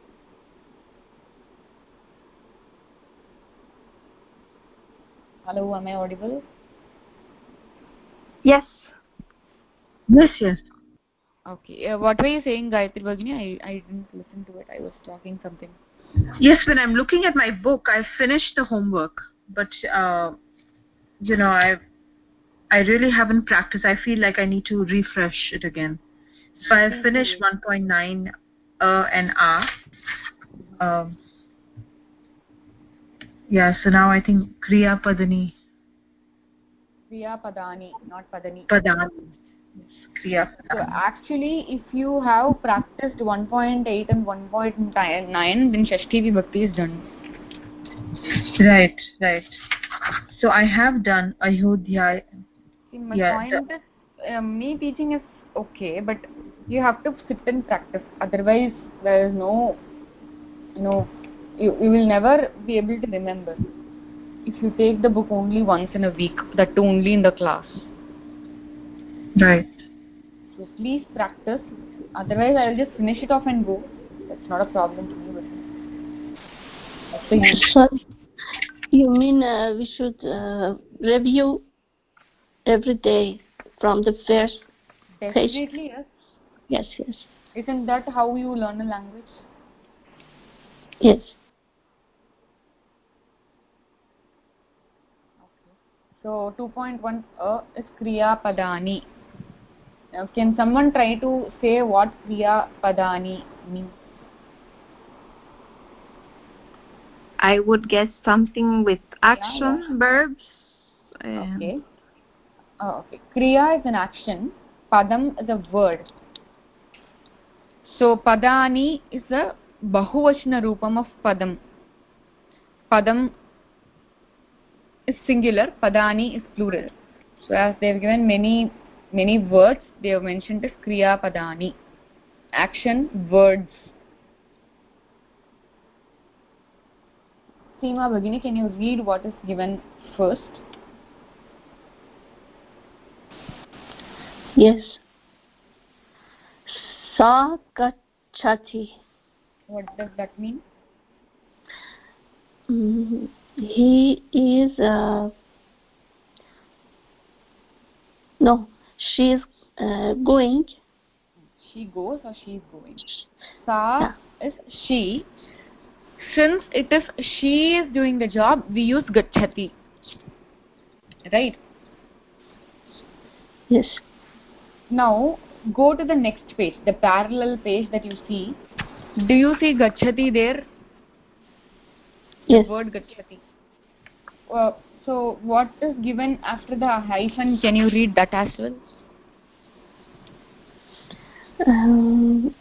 Hello, am I audible? Yes. Yes, yes. Okay. Uh, what were you saying, Gayatri Bhagini? I, I didn't listen to it. I was talking something. Yes, when I'm looking at my book, I finished the homework, but uh, you know, I I really haven't practiced. I feel like I need to refresh it again. So I Please finished do it. one point nine uh, and R. Um, yeah, so now I think Kriya Padani. Kriya Padani, not Padani. Padani. Yes, Kriya So Padani. actually, if you have practiced one point eight and one point nine, then Shashti Vibhakti is done. Right, right. So I have done Ayodhya. See, my Yeah, point is, uh, me teaching is okay, but you have to sit and practice. Otherwise, there is no, you know, you, you will never be able to remember. If you take the book only once in a week, that too only in the class. the, right. So please practice. Otherwise, I will just finish it off and go. That's not a problem to me. But what's the use? Sorry. You mean uh, we should uh, review every day from the first page? Definitely, yes. Yes, yes. Isn't that how you learn a language? Yes. Okay. So two point one uh, is Kriya Padani. Now, can someone try to say what Kriya Padani means? I would guess something with action, yeah. verbs. Um, Okay. Oh, okay. Kriya is an action. Padam is a word. So Padani is the Bahuvachana Rupam of Padam. Padam is singular. Padani is plural. So as they have given many many words, they have mentioned as Kriya Padani. Action, words. Seema Bhagini, can you read what is given first? Yes. Sa gachati. What does that mean? Mm, he is uh, no, she is uh, going. She goes or she is going? Sa Yeah. is she. Since it is she is doing the job, we use gachati. Right? Yes. Now go to the next page, the parallel page that you see. Do you see gachati there? Yes. The word gachati. Uh, so what is given after the hyphen? Can you read that as well? Um,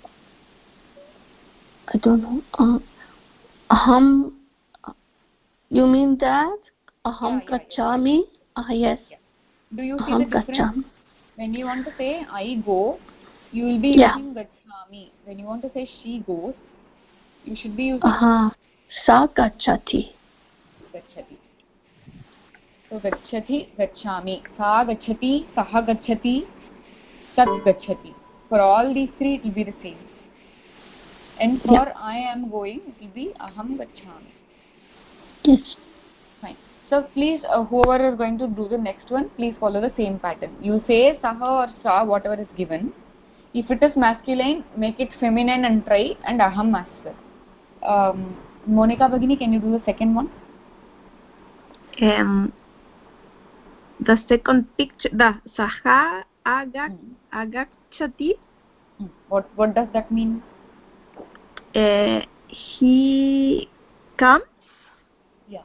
I don't know. Uh, aham. You mean that? Aham Yeah, yeah, gachami. Ah, yes. yeah. Do you see Aham the difference? gachami. When you want to say I go, you will be Yeah. using gachami. When you want to say she goes, you should be using Aha. Sa gachati. gachati. So gachati, gachami. Sa gachati, saha gachati, tat gachati. For all these three, it will be the same. And for Yeah. I am going, it will be aham gachami. Yes. Fine. So please, uh, whoever is going to do the next one, please follow the same pattern. You say saha or sa, whatever is given. If it is masculine, make it feminine and try, and aham as well. Um, Monica Bagini, can you do the second one? Um, the second picture, the saha agak Hmm. agakchati. Hmm. What what does that mean? Uh, he comes. Yeah.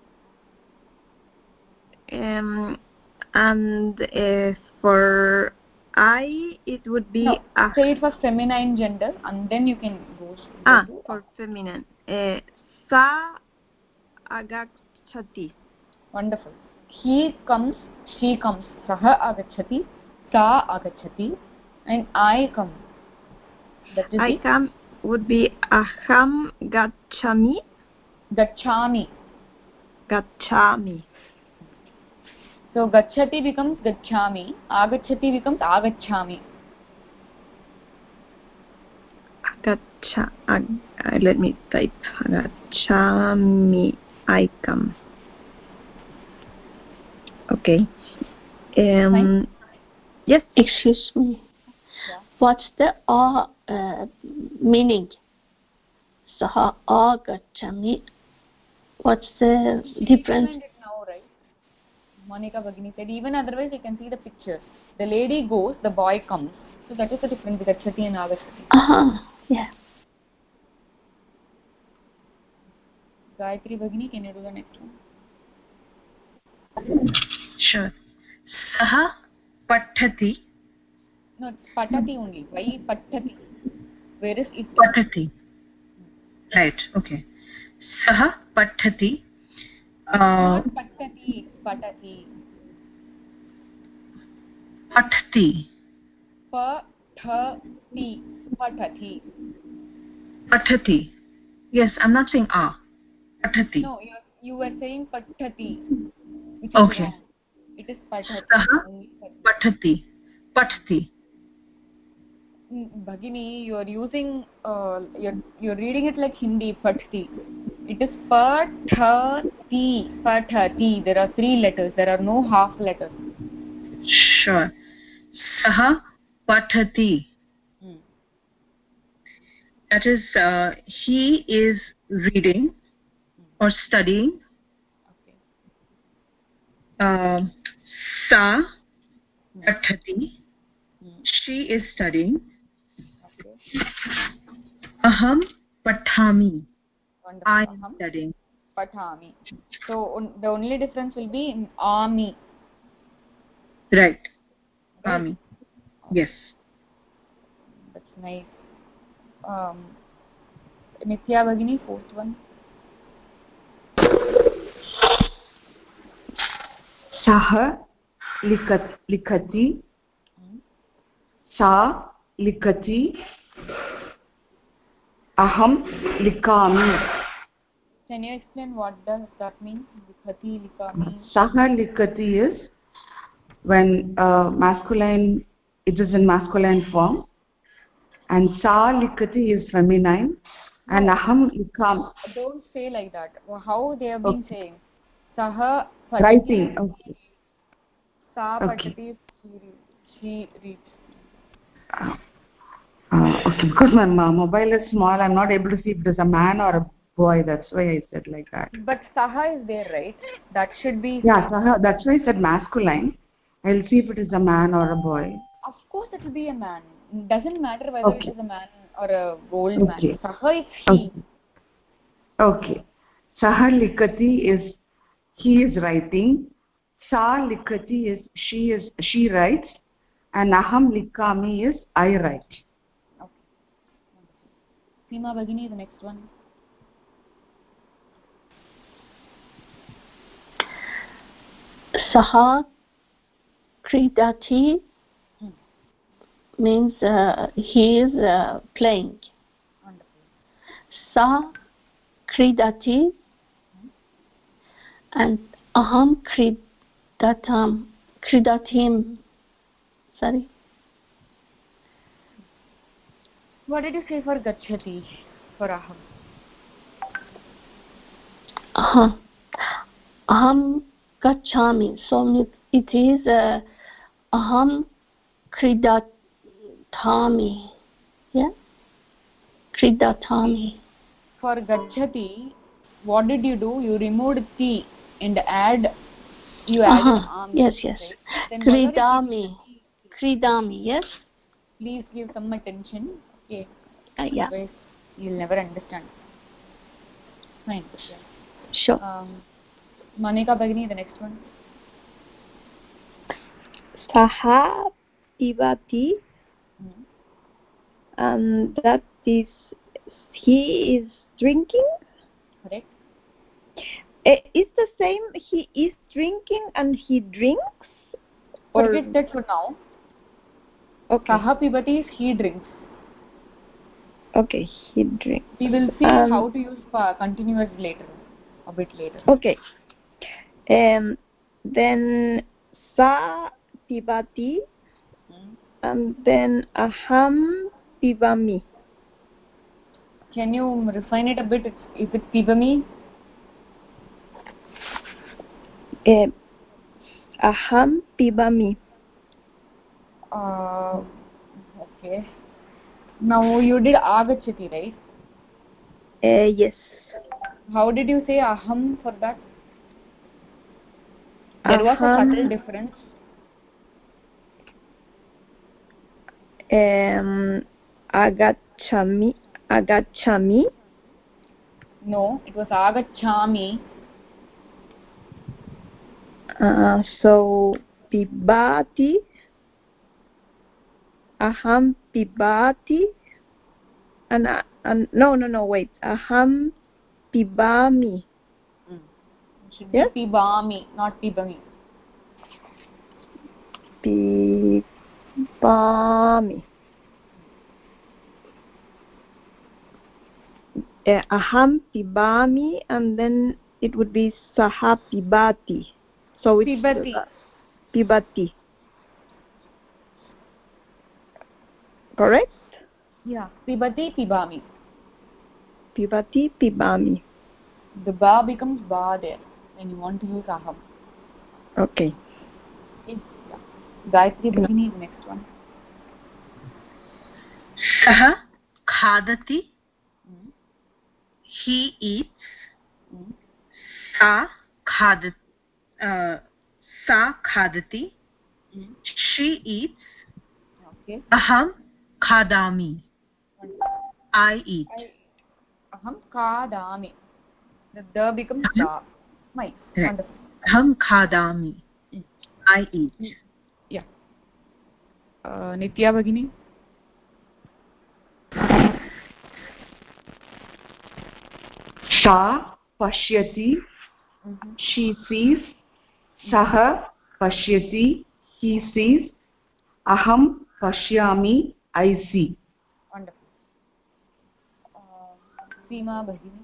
Um, and uh, for I, it would be No, ah. say it was feminine gender, and then you can go. go Ah, to for feminine. Uh, sa agakchati. Wonderful. He comes, she comes. Saha agachati, sa agachati, and I come. That is I it. come would be aham gachami. Gachami. Gachami. So gachati becomes gachami. Agachati becomes agachami. Gacha. Uh, let me type. Gachami. I come. Okay. Um. Fine. Yes. Excuse me. Yeah. What's the uh, uh, meaning? Saha agachami. What's the difference? Explained it now, right? Monica Bagini said, even otherwise you can see the picture. The lady goes, the boy comes. So that is the difference, gachati and agachati. Uh-huh. Yeah. Gayatri Bagini, can you do the next one? Sure. Saha pathati. No, patati only. Why patati? Where is it? Pathati. Right. Okay. Saha pathati. Uh, Not patati, it's patati. pathati. Patati. Patati. Pathati. Yes, I'm not saying ah. Pathati. No, you you were saying patati, which is Okay. wrong. It is patati. Saha Only patati. pathati. Pathati. Mm, Bhagini, you are using, uh, you're, you're reading it like Hindi, patati. It is patati, patati. There are three letters. There are no half letters. Sure. Saha pathati. Hmm. That is, uh, he is reading or studying. Okay. Uh, sa Hmm. pathati. Hmm. She is studying. Okay. Aham pathami. Wonderful. I am Aham studying. pathami. So on, the only difference will be in ami. Right. Right? Ami. Yes. That's nice. Um, Nitya Bhagini, fourth one. सः लिखत् लिखति सा लिखति अहं लिखामि. Can you explain what does that mean? Likhati, likami. सः लिखति is when uh, masculine, it is in masculine form, and sa likhati is feminine, and No. aham likham. Don't say like that. How they have been Okay. saying? Saha patati. Writing. Okay. Sa Okay. patati. She reads. She reads. Uh, uh, okay, because my, my mobile is small, I'm not able to see if it is a man or a boy. That's why I said like that. But saha is there, right? That should be. Yeah, saha, that's why I said masculine. I'll see if it is a man or a boy. Of course, it will be a man. Doesn't matter whether Okay. it is a man or a old Okay. man. Saha is he. Okay. Okay. Saha likati is he is writing. Sa likati is she is she writes, and aham likami is I write. Okay. Seema Bhagini, the next one. Saha kridati Hmm. means uh, he is uh, playing. Wonderful. Sa kridati and aham kridatam kridatim. Sorry. What did you say for gachati? For aham. Aham. Aham gachami. So it is uh, aham kridat Kridatami. Yeah? Kridatami. For gachati, what did you do? You removed ti and add, you added Uh-huh. ami. Yes, yes. Right? Then Kridami. Kridami, yes? Please give some attention. Okay. Uh, yeah. Otherwise, you'll never understand. Fine. Yeah. Sure. Um, Monica Bagini, the next one. Saha pibati. Hmm. And that is, he is drinking. Correct. It's the same, he is drinking and he drinks? Forget or... that for now. Okay. Saha pibati is he drinks. Okay, he drinks. We will see um, how to use uh, continuous later, a bit later. Okay. Um, then sa pibati, Hmm. and then aham pibami. Can you refine it a bit? Is it pibami? Um, aham pibami. Uh, okay. Now you did agachati, right? Uh, yes. How did you say aham for that? There was a subtle difference. Um, agachami, agachami. No, it was agachami. Uh, so pibati, aham pibati, and, uh, and no, no, no, wait, aham pibami. Mm. Should Yes? be pibami, not pibami. Pibami. Uh, aham pibami, and then it would be saha pibati. So it's Pibati. Uh, pibati. Correct? Yeah. Pibati, pibami. Pibati, pibami. The ba becomes ba there when you want to use aham. Okay. Okay. Yeah. Gayatri Bhagini, the next one. Saha khadati. Hmm. He eats. Hmm. Sa khadat. Uh, sa khadati. Hmm. She eats. Okay. Aham khadami. I eat. I, aham kadami. The da becomes da. Nice. Right. Wonderful. Aham khadami. Mm. I eat. Yeah. Uh, Nitya Bhagini. Sa pashyati, Mm-hmm. she sees. Saha pashyati, he sees. Aham pashyami, I see. Wonderful. Uh, Seema Bhagini.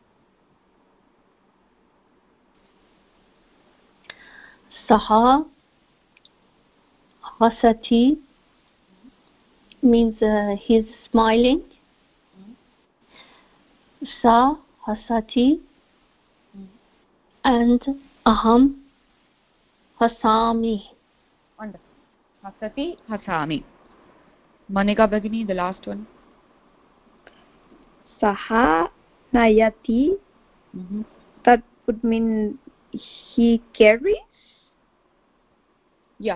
Saha hasati means uh, he's smiling. Mm-hmm. Sa hasati Mm-hmm. and aham hasami. Wonderful. Hasati, hasami. Monica Bhagini, the last one. Saha nayati, Mm-hmm. that would mean he carries? Yeah.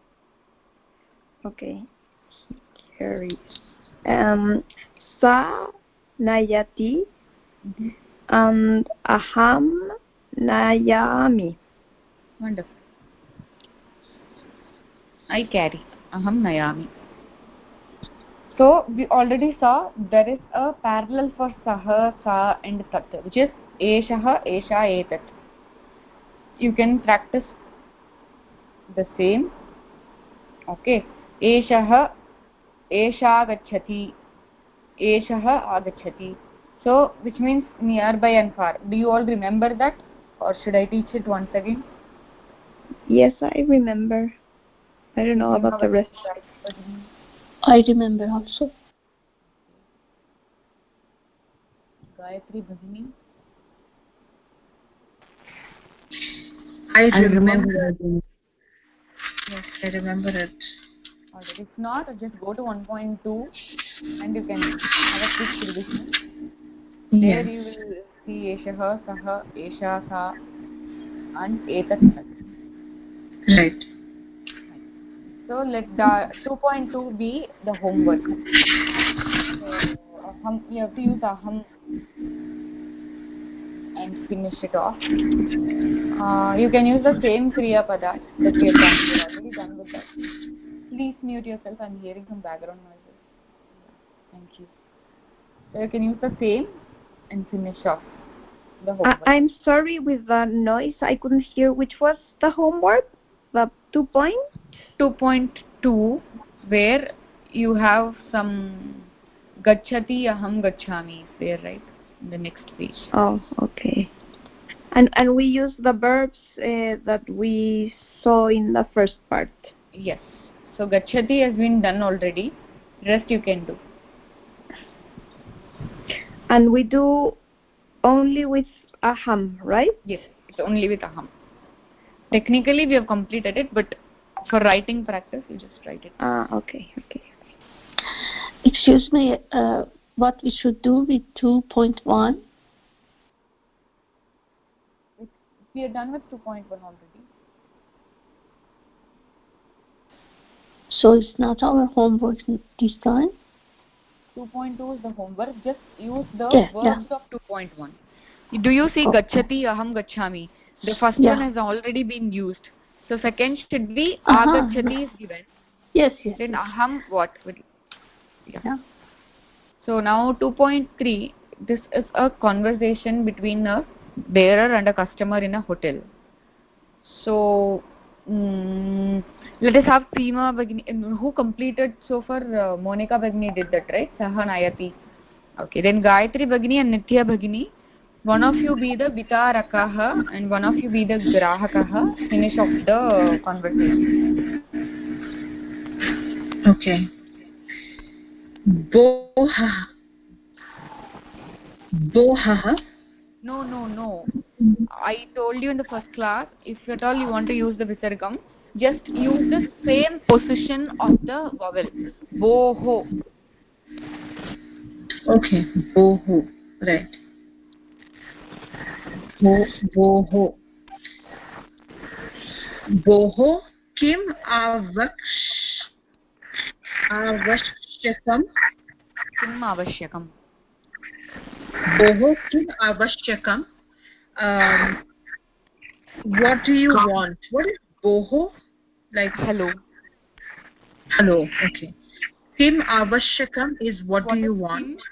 Okay. He carries. Um, sa nayati, Mm-hmm. and aham nayami. Wonderful. I carry. Aham nayami. So we already saw there is a parallel for saha, sa and tat, which is eshaha, esha, etat. You can practice the same. Okay. Eshaha, esha gacchati, eshaha agacchati. So which means nearby and far. Do you all remember that, or should I teach it once again? Yes, I remember. I don't know about the rest. I remember also. Gayatri Bhagini. I I remember. remember it. Yes, I remember it. Alright, if not, just go to one point two and you can have a quick revision. Yes. There you will see Eshaha, Saha, Esha, Sa and Etat. Right. So let the two point two be the homework. So aham, you have to use aham and finish it off. Uh, you can use the same Kriya Pada that we have done. We have already done with that. Please mute yourself. I'm hearing some background noises. Thank you. So you can use the same and finish off the homework. I I'm sorry with the noise. I couldn't hear which was the homework. The two point? two point two, where you have some Gachati Aham Gachami is there, right? In the next page. Oh, okay. And and we use the verbs uh, that we saw in the first part. Yes. So Gachati has been done already. Rest you can do. And we do only with aham, right? Yes, it's only with aham. Technically we have completed it, but for writing practice you just write it. Ah, okay, okay. Excuse me, uh, what we should do with two point one? We are done with two point one already. So it's not our homework this time? two point two is the homework. Just use the yeah, verbs yeah. of two point one. Do you see Okay. Gachati Aham Gachami? The first yeah. one has already been used. So second should be uh-huh. Agachati is given. Yes, yes. Then yes. Aham what? Yeah. yeah. So now two point three, this is a conversation between a bearer and a customer in a hotel. So mm, let us have Prima Bagini, who completed so far. uh, Monica Bagini did that, right? Saha Nayati. Okay, then Gayatri Bagini and Nitya Bagini, one of you be the Vitarakaha and one of you be the Grahakaha. Finish off the conversation. Okay. Boha. Boha. No, no, no. I told you in the first class, if at all you want to use the Visargam, just use the same position of the vowel. Boho. Okay. Boho. Right. Bo boho. Boho kim avaksh avashyakam. Kim avashyakam. Boho kim avashyakam. Um, what do you want? What is boho? Like hello. Hello. Okay. Kim avashyakam is what, What do you is want? kim?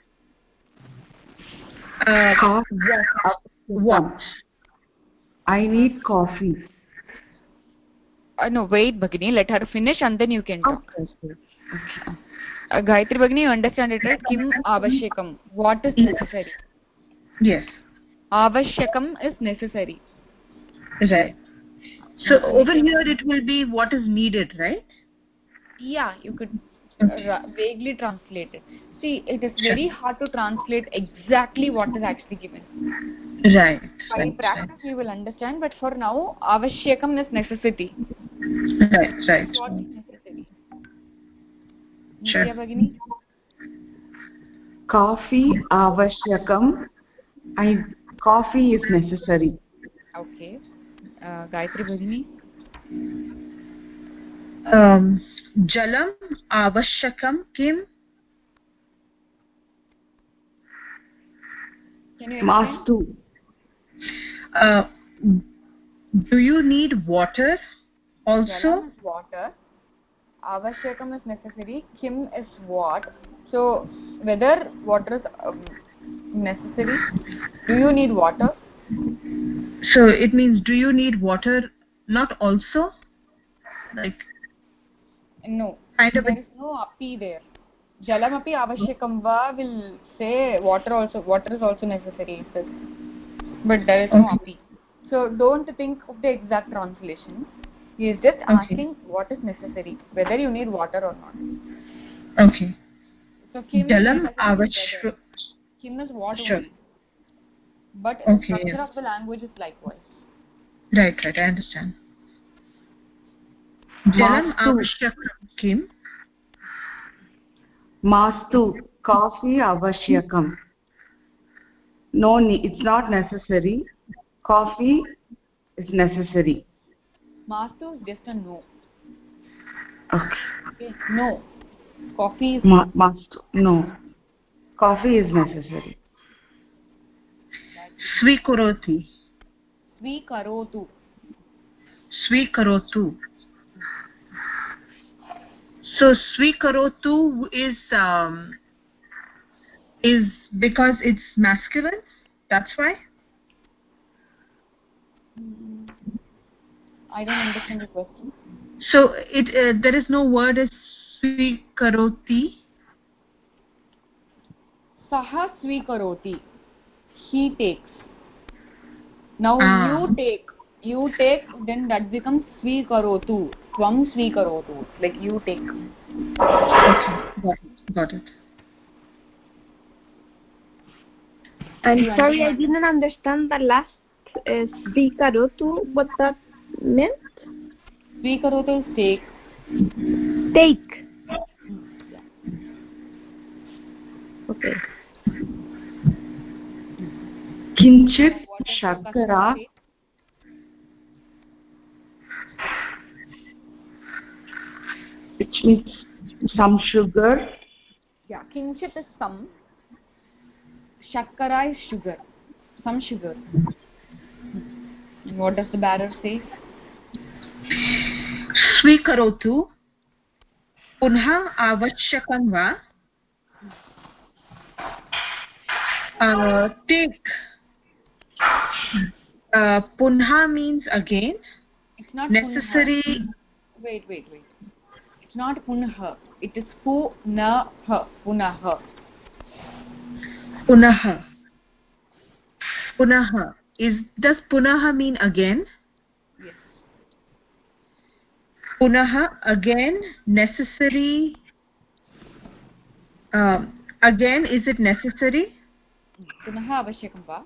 Uh, Coffee. what? What? I need coffee. Uh, no, wait, Bhagini. Let her finish and then you can talk. Okay. Okay. Uh, Gayatri Bhagini, you understand it, right? Kim avashyakam. What is necessary? Yes. Avashyakam is necessary. Right. So over here it will be what is needed, right? Yeah, you could Okay. uh, vaguely translate it. See, it is very hard to translate exactly what is actually given. Right. By Right. practice, Right. you will understand, but for now, avashyakam is necessity. Right. Right. What is necessary? Sure. Nitya Bhagini? Coffee avashyakam. I coffee is necessary. Okay. Uh, Gayatri Bhagini? Um, jalam avashyakam kim? Can you explain? Mastu. Uh, do you need water also? Jalam is water. Avashyakam is necessary. Kim is what? So, whether water is um, necessary? Do you need water? So it means do you need water? Not also? Like No. kind of There a, is no api there. Jalam api avashyakam va will say water also. Water is also necessary. It says. But there is no okay. api. So don't think of the exact translation. He is just Okay. asking what is necessary, whether you need water or not. Okay. So kim Jalam doesn't mean avashyakam. whether. Kim is what Sure. only. But Okay, the structure yeah. of the language is likewise. Right, right, I understand. Jalam Mastu. avashyakam kim? Mastu, coffee avashyakam. No, it's not necessary. Coffee is necessary. Mastu is just a no. Okay. Okay. No. Coffee is Ma must. No. Coffee is necessary. Svikaroti. Svikarotu. Svikarotu. So Svikarotu is um, is because it's masculine. That's why. I don't understand the question. So it uh, there is no word as Svikaroti. Saha svikaroti. He takes. Now Ah. you take. You take, then that becomes svikarotu. Tvam svikarotu. Like you take. Okay. Got it. Got it. I'm You sorry, I understand? didn't understand the last uh, svikarotu, what that meant. Svikarotu is take. Take. Yeah. Okay. Kinchit What does the shakara. customer say? Which means some sugar. Yeah. Kinchit is some. Shakkara is sugar. Some sugar. What does the bearer say? Svikarotu. Punha avashyakam va. Uh, take. Uh, punha means again. It's not Necessary. punha. Wait, wait, wait. It's not punha. It is punaha. Punaha. Punaha. Punaha. Is does punaha mean again? Yes. Punaha again. Necessary. Um, again, is it necessary? Punaha avashyakam va?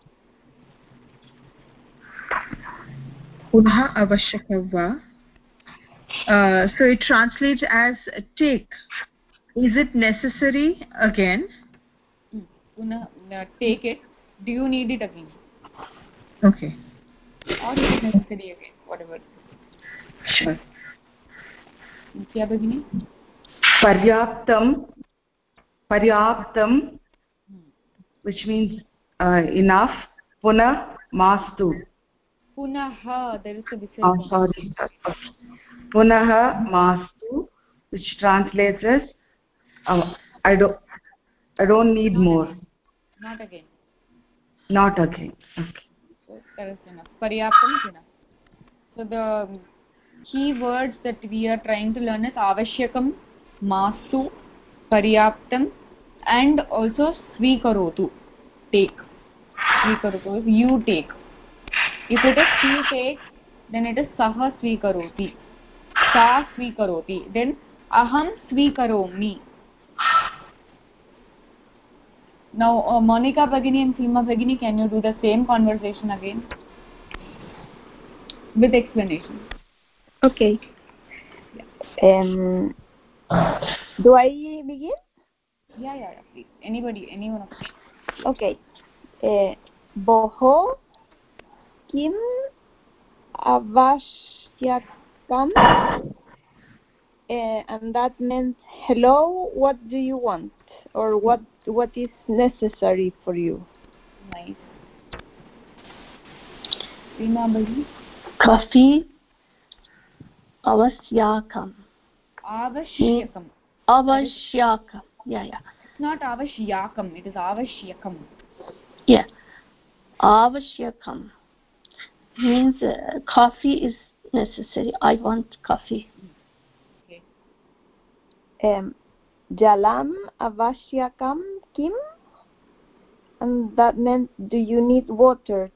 Punha avashyakam va. Uh, so it translates as take. Is it necessary again? Punah, uh, take it. Do you need it again? Okay. Or is it necessary again? Whatever. Sure. Kya Bhagini? Paryaptam. Paryaptam, which means uh, enough. Puna mastu. Punaha. There is a visarga. Oh, sorry. Punaha mastu, which translates as uh, I don't I don't need Not more. Again. Not again. Not again. Okay. So that is enough. Paryaptam is enough. So the key words that we are trying to learn is avashyakam, mastu, paryaptam, and also svikarotu. Take. Svikarotu is you take. If it is he takes, then it is saha svikaroti. Sa svikaroti. Then aham svikaromi. Now, uh, Monica Bhagini and Seema Bhagini, can you do the same conversation again? With explanation. Okay. Um, do I begin? Yeah, yeah, yeah, please. Anybody, anyone of you. Okay. Uh, Boho kim avashyakam. Uh, and that meant hello, what do you want? Or what what is necessary for you? Nice. Seema Bhagini. Coffee avashyakam. Avashyakam. Avashyakam. Yeah, yeah. It's not avashyakam, it is avashyakam. Yeah. Avashyakam means uh, coffee is necessary. I want coffee. Okay. Um, Jalam avashyakam kim? And that meant, do you need water?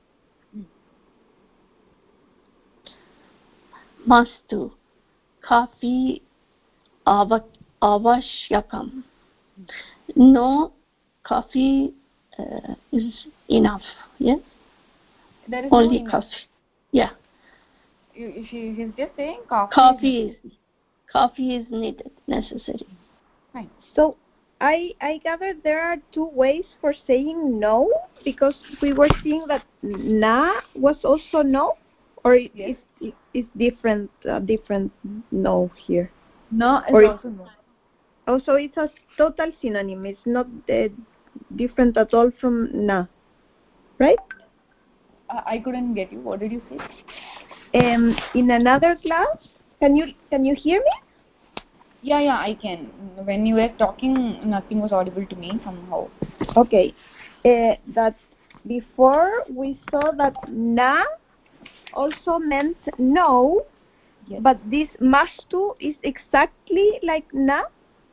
Mastu. Coffee ava, avashyakam. No, coffee uh, is enough. Yeah. There is Only no enough. coffee. Yeah. You, she, he's just saying coffee. Coffee Is is coffee is needed, necessary. Fine. So I I gather there are two ways for saying no, because we were seeing that na was also no, or it, Yes. it's it, it's different uh, different no here. Na is Or it- also no. Also, it's a total synonym. It's not uh, different at all from na, right? Uh, I couldn't get you. What did you say? Um, in another class, can you can you hear me? Yeah, yeah, I can. When you were talking, nothing was audible to me somehow. Okay, uh, that before we saw that na also meant no, Yes. but this mastu is exactly like na.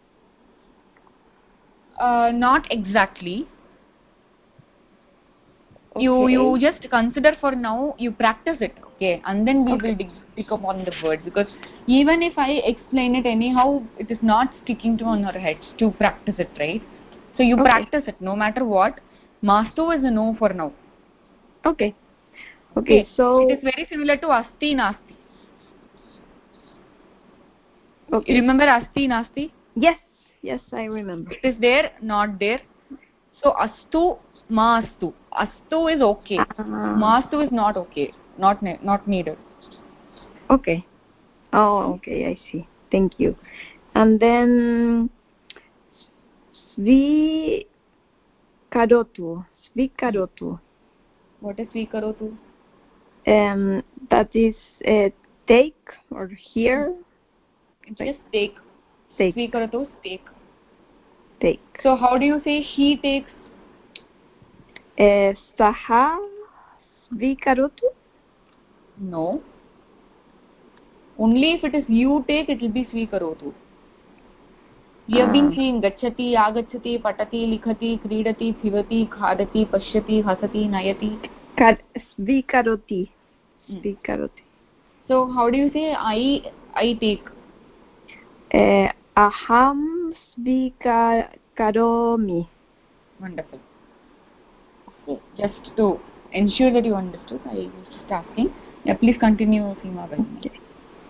Uh, not exactly. Okay. You you just consider for now. You practice it, okay, and then we Okay. will dig, pick up on the word, because even if I explain it anyhow, it is not sticking to on our heads to practice it, right? So you Okay. practice it no matter what. Mastu is a no for now. Okay. Okay. So it is very similar to asti nasti. okay. You remember asti nasti? Yes. Yes, I remember. It is there, not there. So astu, maastu. Astu is okay. Uh, Maastu is not okay. Not ne not needed. okay. Oh, okay. I see. Thank you. And then svi karotu. Svi karotu. What is swikarotu? Um, that is uh, take or hear. It's Like- just take. Take. Swikarotu is take. Take. So how do you say he takes? Uh, saha svikarotu. No. Only if it is you take, it will be swikarotu. You have been Ah. seeing gachati, agachati, patati, likhati, kridati, thivati, khadati, pashyati, hasati, nayati. Kar- svikaroti. Mm. Svikaroti. So how do you say I I take? Uh, aham svikaromi. Wonderful. Okay. Just to ensure that you understood, I was just asking. Yeah, please continue, Seema Bhagini. Okay.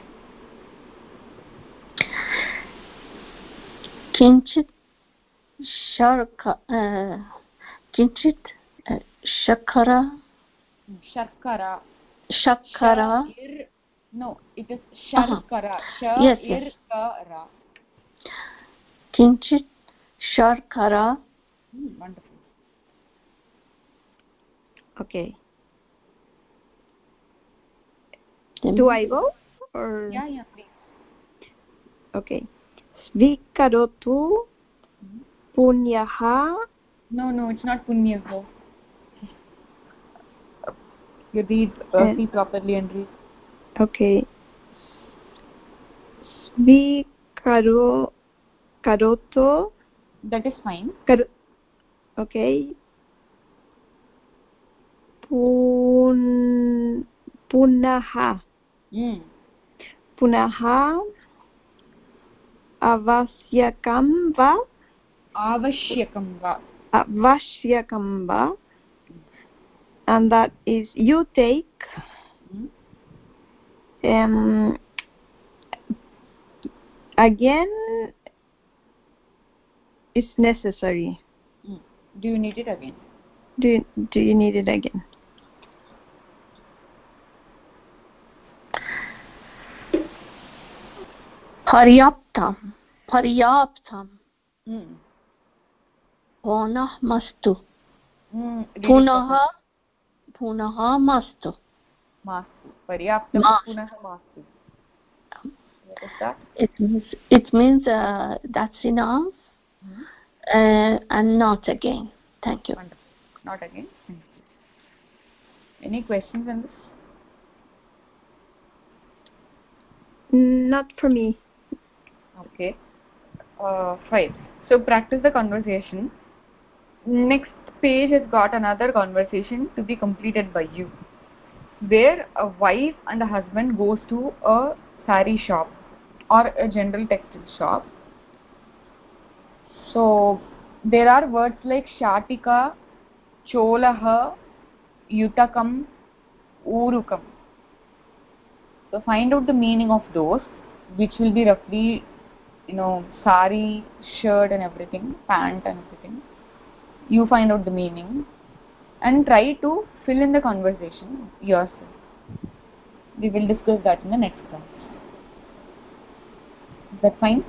किंचित शर्क किंचित शर्करा Sharkara. शर्करा Shir- No, it is sharkara. Sha Yes, yes. irkara. किंचित शर्करा Hmm, wonderful. Okay. Do I go? Or Yeah, yeah, please. okay. Svikarotu punyaha. No, no, it's not punya. Ho. You read, uh, Uh, see properly and read. Okay. Svikaro karoto. That is fine. Kar okay. Pun punaha. Hmm. Punaha avasyakam va. Avashyakam va. Avasyakam va. And that is you take. Hmm. Um, again, it's necessary. Hmm. Do you need it again? Do you, do you need it again? पर्याप्तम पर्याप्तम Hmm. पुनः मास्तु Hmm. Read it पुनः properly. पुनः मास्तु Mastu. Paryaptam Ma- punah mastu. What is that? it means it means uh, that's enough Hmm. uh, and not again. Thank you. Wonderful. Not again. Thank you. Any questions on this? Not for me. Okay. Uh, fine. So practice the conversation. Next page has got another conversation to be completed by you, where a wife and a husband goes to a sari shop or a general textile shop. So there are words like shatika, cholaha, yutakam, urukam. So find out the meaning of those, which will be roughly you know, sari, shirt and everything, pant and everything. You find out the meaning and try to fill in the conversation yourself. We will discuss that in the next class. Is that fine?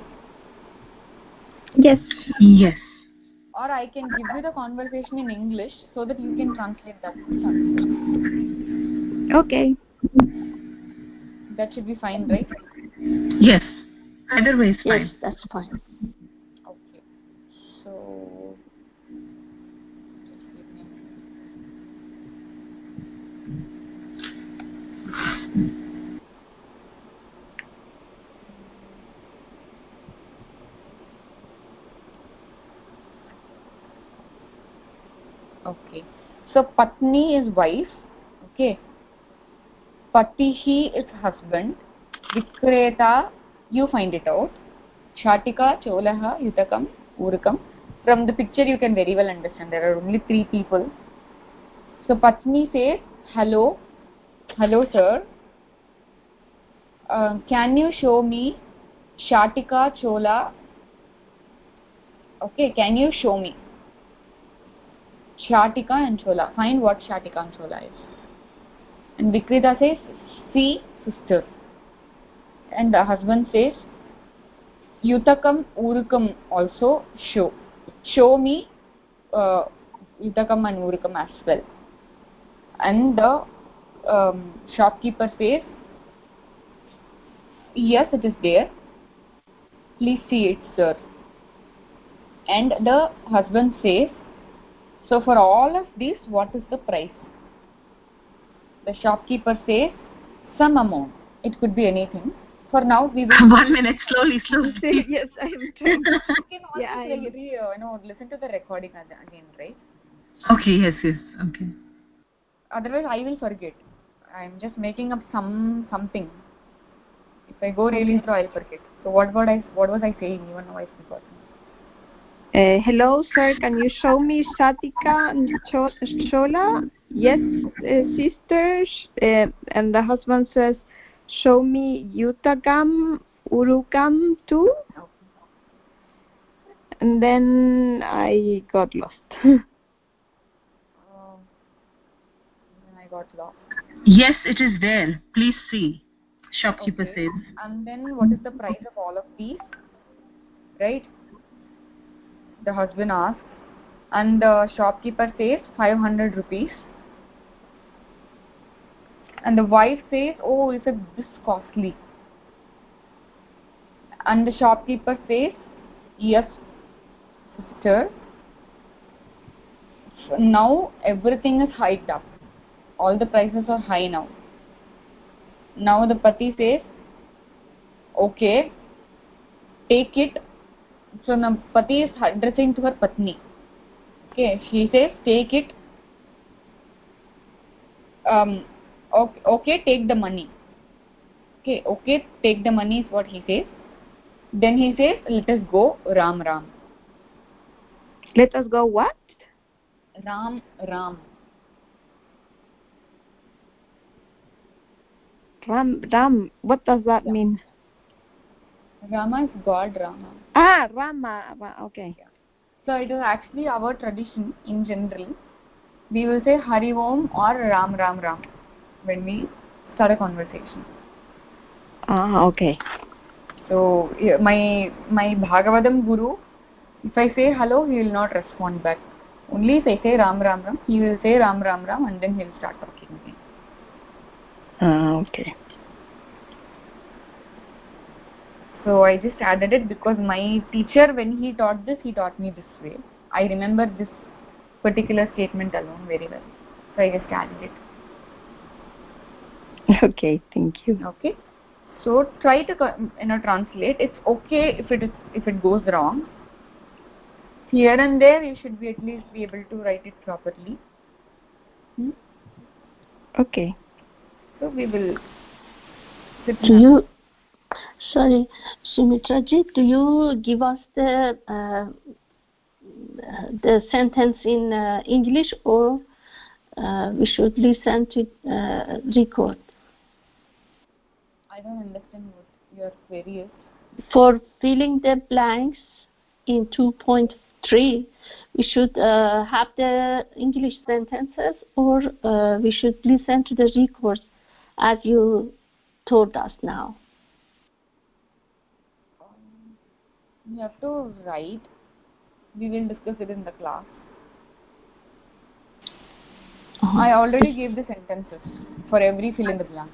Yes. Yes. Or I can give you the conversation in English so that you can translate that to Sanskrit. Okay. That should be fine, right? Yes. Either way is Yes, fine. that's fine. Okay. So, just give me a minute. Okay. So, Patni is wife. Okay. Patihi is husband. Vikreta, you find it out. Shatika, Cholaha, Yutakam, Urukam. From the picture you can very well understand. There are only three people. So Patni says, hello, hello sir. Uh, can you show me Shatika, Chola? Okay, can you show me Shatika and Chola? Find what Shatika and Chola is. And Vikrita says, see sister. And the husband says, Yutakam, Urukam also show. Show me uh, Yutakam and Urukam as well. And the um, shopkeeper says, yes, it is there. Please see it, sir. And the husband says, so for all of these, what is the price? The shopkeeper says, some amount. It could be anything. For now, we will... One minute, slowly, slowly. Yes, I am trying. You can always Yeah, I re- know. re- uh, you know, listen to the recording again, right? Okay, yes, yes. Okay. Otherwise, I will forget. I am just making up some something. If I go really slow, I'll forget. So what, what, I, what was I saying? Even now I forgot. Uh, hello, sir. Can you show me Shatika and Cho- Chola? Yes, uh, sisters. Uh, and the husband says, show me Yutakam, Urukam too. Okay. And then I got lost. Um, then I got lost. Yes, it is there. Please see. Shopkeeper Okay. says. And then what is the price of all of these? Right? The husband asks. And the shopkeeper says five hundred rupees. And the wife says, oh, is it this costly? And the shopkeeper says, yes, sister. Now everything is hiked up. All the prices are high now. Now the pati says, okay, take it. So the pati is addressing to her patni. Okay, she says, take it. Um, okay, okay, take the money. Okay, okay, take the money is what he says. Then he says, let us go, Ram Ram. Let us go what? Ram Ram. Ram, Ram. What does that Yeah. mean? Rama is God Rama. Ah, Rama. Ra- Okay. So it is actually our tradition in general. We will say Hari Om or Ram Ram Ram when we start a conversation. Ah, okay. So yeah, my my Bhagavatam Guru, if I say hello, he will not respond back. Only if I say Ram Ram Ram, he will say Ram Ram Ram and then he will start talking again. Ah, okay. So I just added it because my teacher, when he taught this, he taught me this way. I remember this particular statement alone very well. So I just added it. Okay, thank you. Okay. So try to you know translate. It's okay if it is if it goes wrong. Here and there you should be at least be able to write it properly. Hmm? Okay. So we will. Do you, sorry, Sumitra ji, do you give us the uh, the sentence in uh, English, or uh, we should listen to uh, record? I don't understand what your query is. for filling the blanks in two point three, we should uh, have the English sentences, or uh, we should listen to the records as you told us now? You have to write. We will discuss it in the class. Uh-huh. I already gave the sentences for every fill in the blank.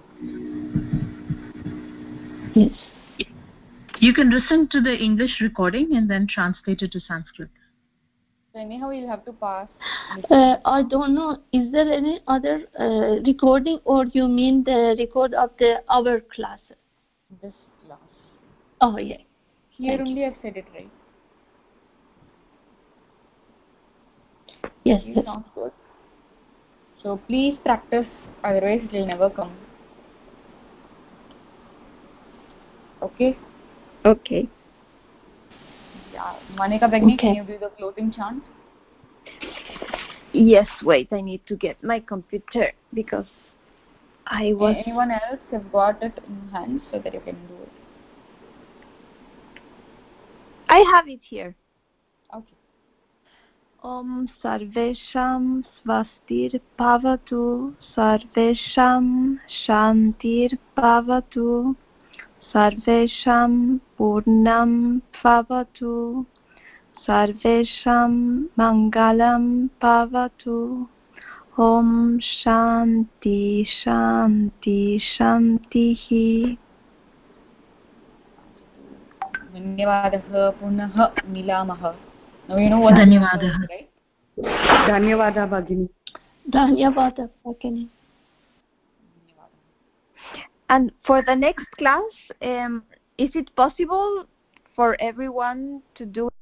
Yes. You can listen to the English recording and then translate it to Sanskrit. So anyhow, you'll have to pass. Uh, I don't know. Is there any other uh, recording, or you mean the record of the our class? This class. Oh yeah. Here Thank only I've said it right. Yes. Okay, yes. sounds good. So please practice, otherwise it will never come. Okay? Okay. Yeah. Manika Bagni, Okay. can you do the closing chant? Yes, wait, I need to get my computer because I was... Anyone else have got it in hand so that you can do it? I have it here. Okay. Om Sarvesham Swastir Bhavatu Sarvesham Shantir Bhavatu Sarvesham Purnam Bhavatu Sarvesham Mangalam Bhavatu. Om Shanti Shanti Shantihi. Dhanyavadah punah milamah. Now you know what Dhanyavadah. is, right? Dhanyavada Bhagini. Dhanyavada Bhagini. And for the next class, um, is it possible for everyone to do